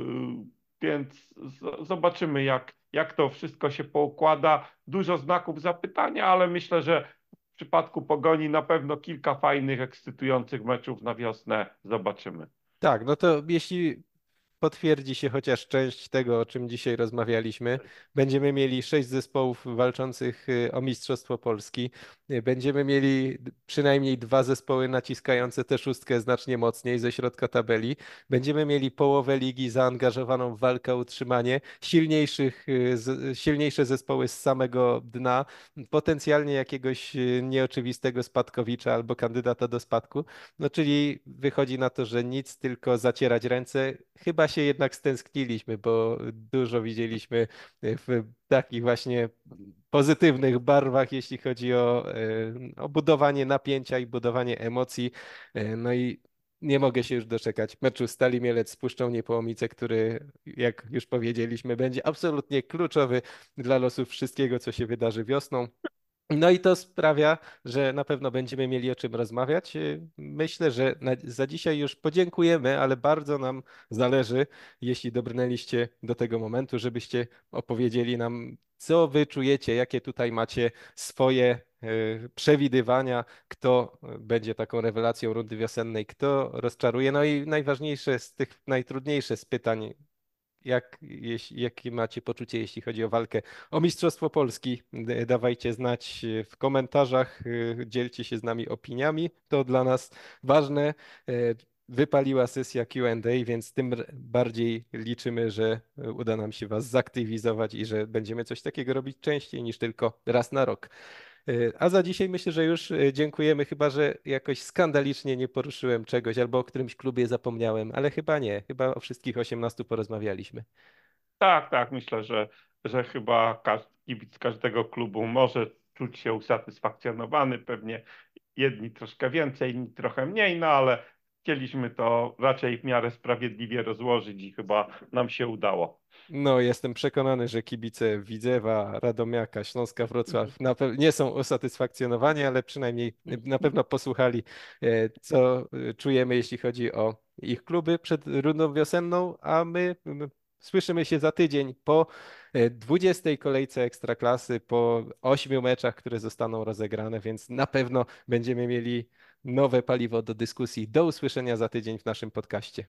Więc z- zobaczymy, jak, jak to wszystko się poukłada. Dużo znaków zapytania, ale myślę, że w przypadku Pogoni na pewno kilka fajnych, ekscytujących meczów na wiosnę zobaczymy. Tak, no to jeśli potwierdzi się chociaż część tego, o czym dzisiaj rozmawialiśmy. Będziemy mieli sześć zespołów walczących y, o Mistrzostwo Polski. Y, Będziemy mieli d- przynajmniej dwa zespoły naciskające tę szóstkę znacznie mocniej ze środka tabeli. Będziemy mieli połowę ligi zaangażowaną w walkę o utrzymanie, silniejszych, y, z, silniejsze zespoły z samego dna, potencjalnie jakiegoś y, nieoczywistego spadkowicza albo kandydata do spadku. No czyli wychodzi na to, że nic, tylko zacierać ręce. Chyba się jednak stęskniliśmy, bo dużo widzieliśmy w takich właśnie pozytywnych barwach, jeśli chodzi o, e, o budowanie napięcia i budowanie emocji. E, No i nie mogę się już doczekać meczu Stali Mielec z Puszczą Niepołomice, który, jak już powiedzieliśmy, będzie absolutnie kluczowy dla losów wszystkiego, co się wydarzy wiosną. No i to sprawia, że na pewno będziemy mieli o czym rozmawiać. Y, Myślę, że na, za dzisiaj już podziękujemy, ale bardzo nam zależy, jeśli dobrnęliście do tego momentu, żebyście opowiedzieli nam, co wy czujecie, jakie tutaj macie swoje y, przewidywania, kto y, będzie taką rewelacją rundy wiosennej, kto rozczaruje. No i najważniejsze z tych, najtrudniejsze z pytań, jak, jeśli, jakie macie poczucie, jeśli chodzi o walkę o Mistrzostwo Polski? D- Dawajcie znać w komentarzach, y, dzielcie się z nami opiniami. To dla nas ważne. E, Wypaliła sesja Q and A, więc tym r- bardziej liczymy, że e, uda nam się Was zaktywizować i że będziemy coś takiego robić częściej niż tylko raz na rok. E, A za dzisiaj myślę, że już e, dziękujemy, chyba że jakoś skandalicznie nie poruszyłem czegoś albo o którymś klubie zapomniałem, ale chyba nie. Chyba o wszystkich osiemnastu porozmawialiśmy. Tak, tak, myślę, że, że chyba każdy, kibic każdego klubu może czuć się usatysfakcjonowany. Pewnie jedni troszkę więcej, inni trochę mniej, no ale chcieliśmy to raczej w miarę sprawiedliwie rozłożyć i chyba nam się udało. No, jestem przekonany, że kibice Widzewa, Radomiaka, Śląska Wrocław na pe- nie są usatysfakcjonowani, ale przynajmniej na pewno posłuchali, e, co e, czujemy, jeśli chodzi o ich kluby przed rundą wiosenną, a my m, słyszymy się za tydzień po e, dwudziestej kolejce Ekstraklasy, po ośmiu meczach, które zostaną rozegrane, więc na pewno będziemy mieli nowe paliwo do dyskusji. Do usłyszenia za tydzień w naszym podcaście.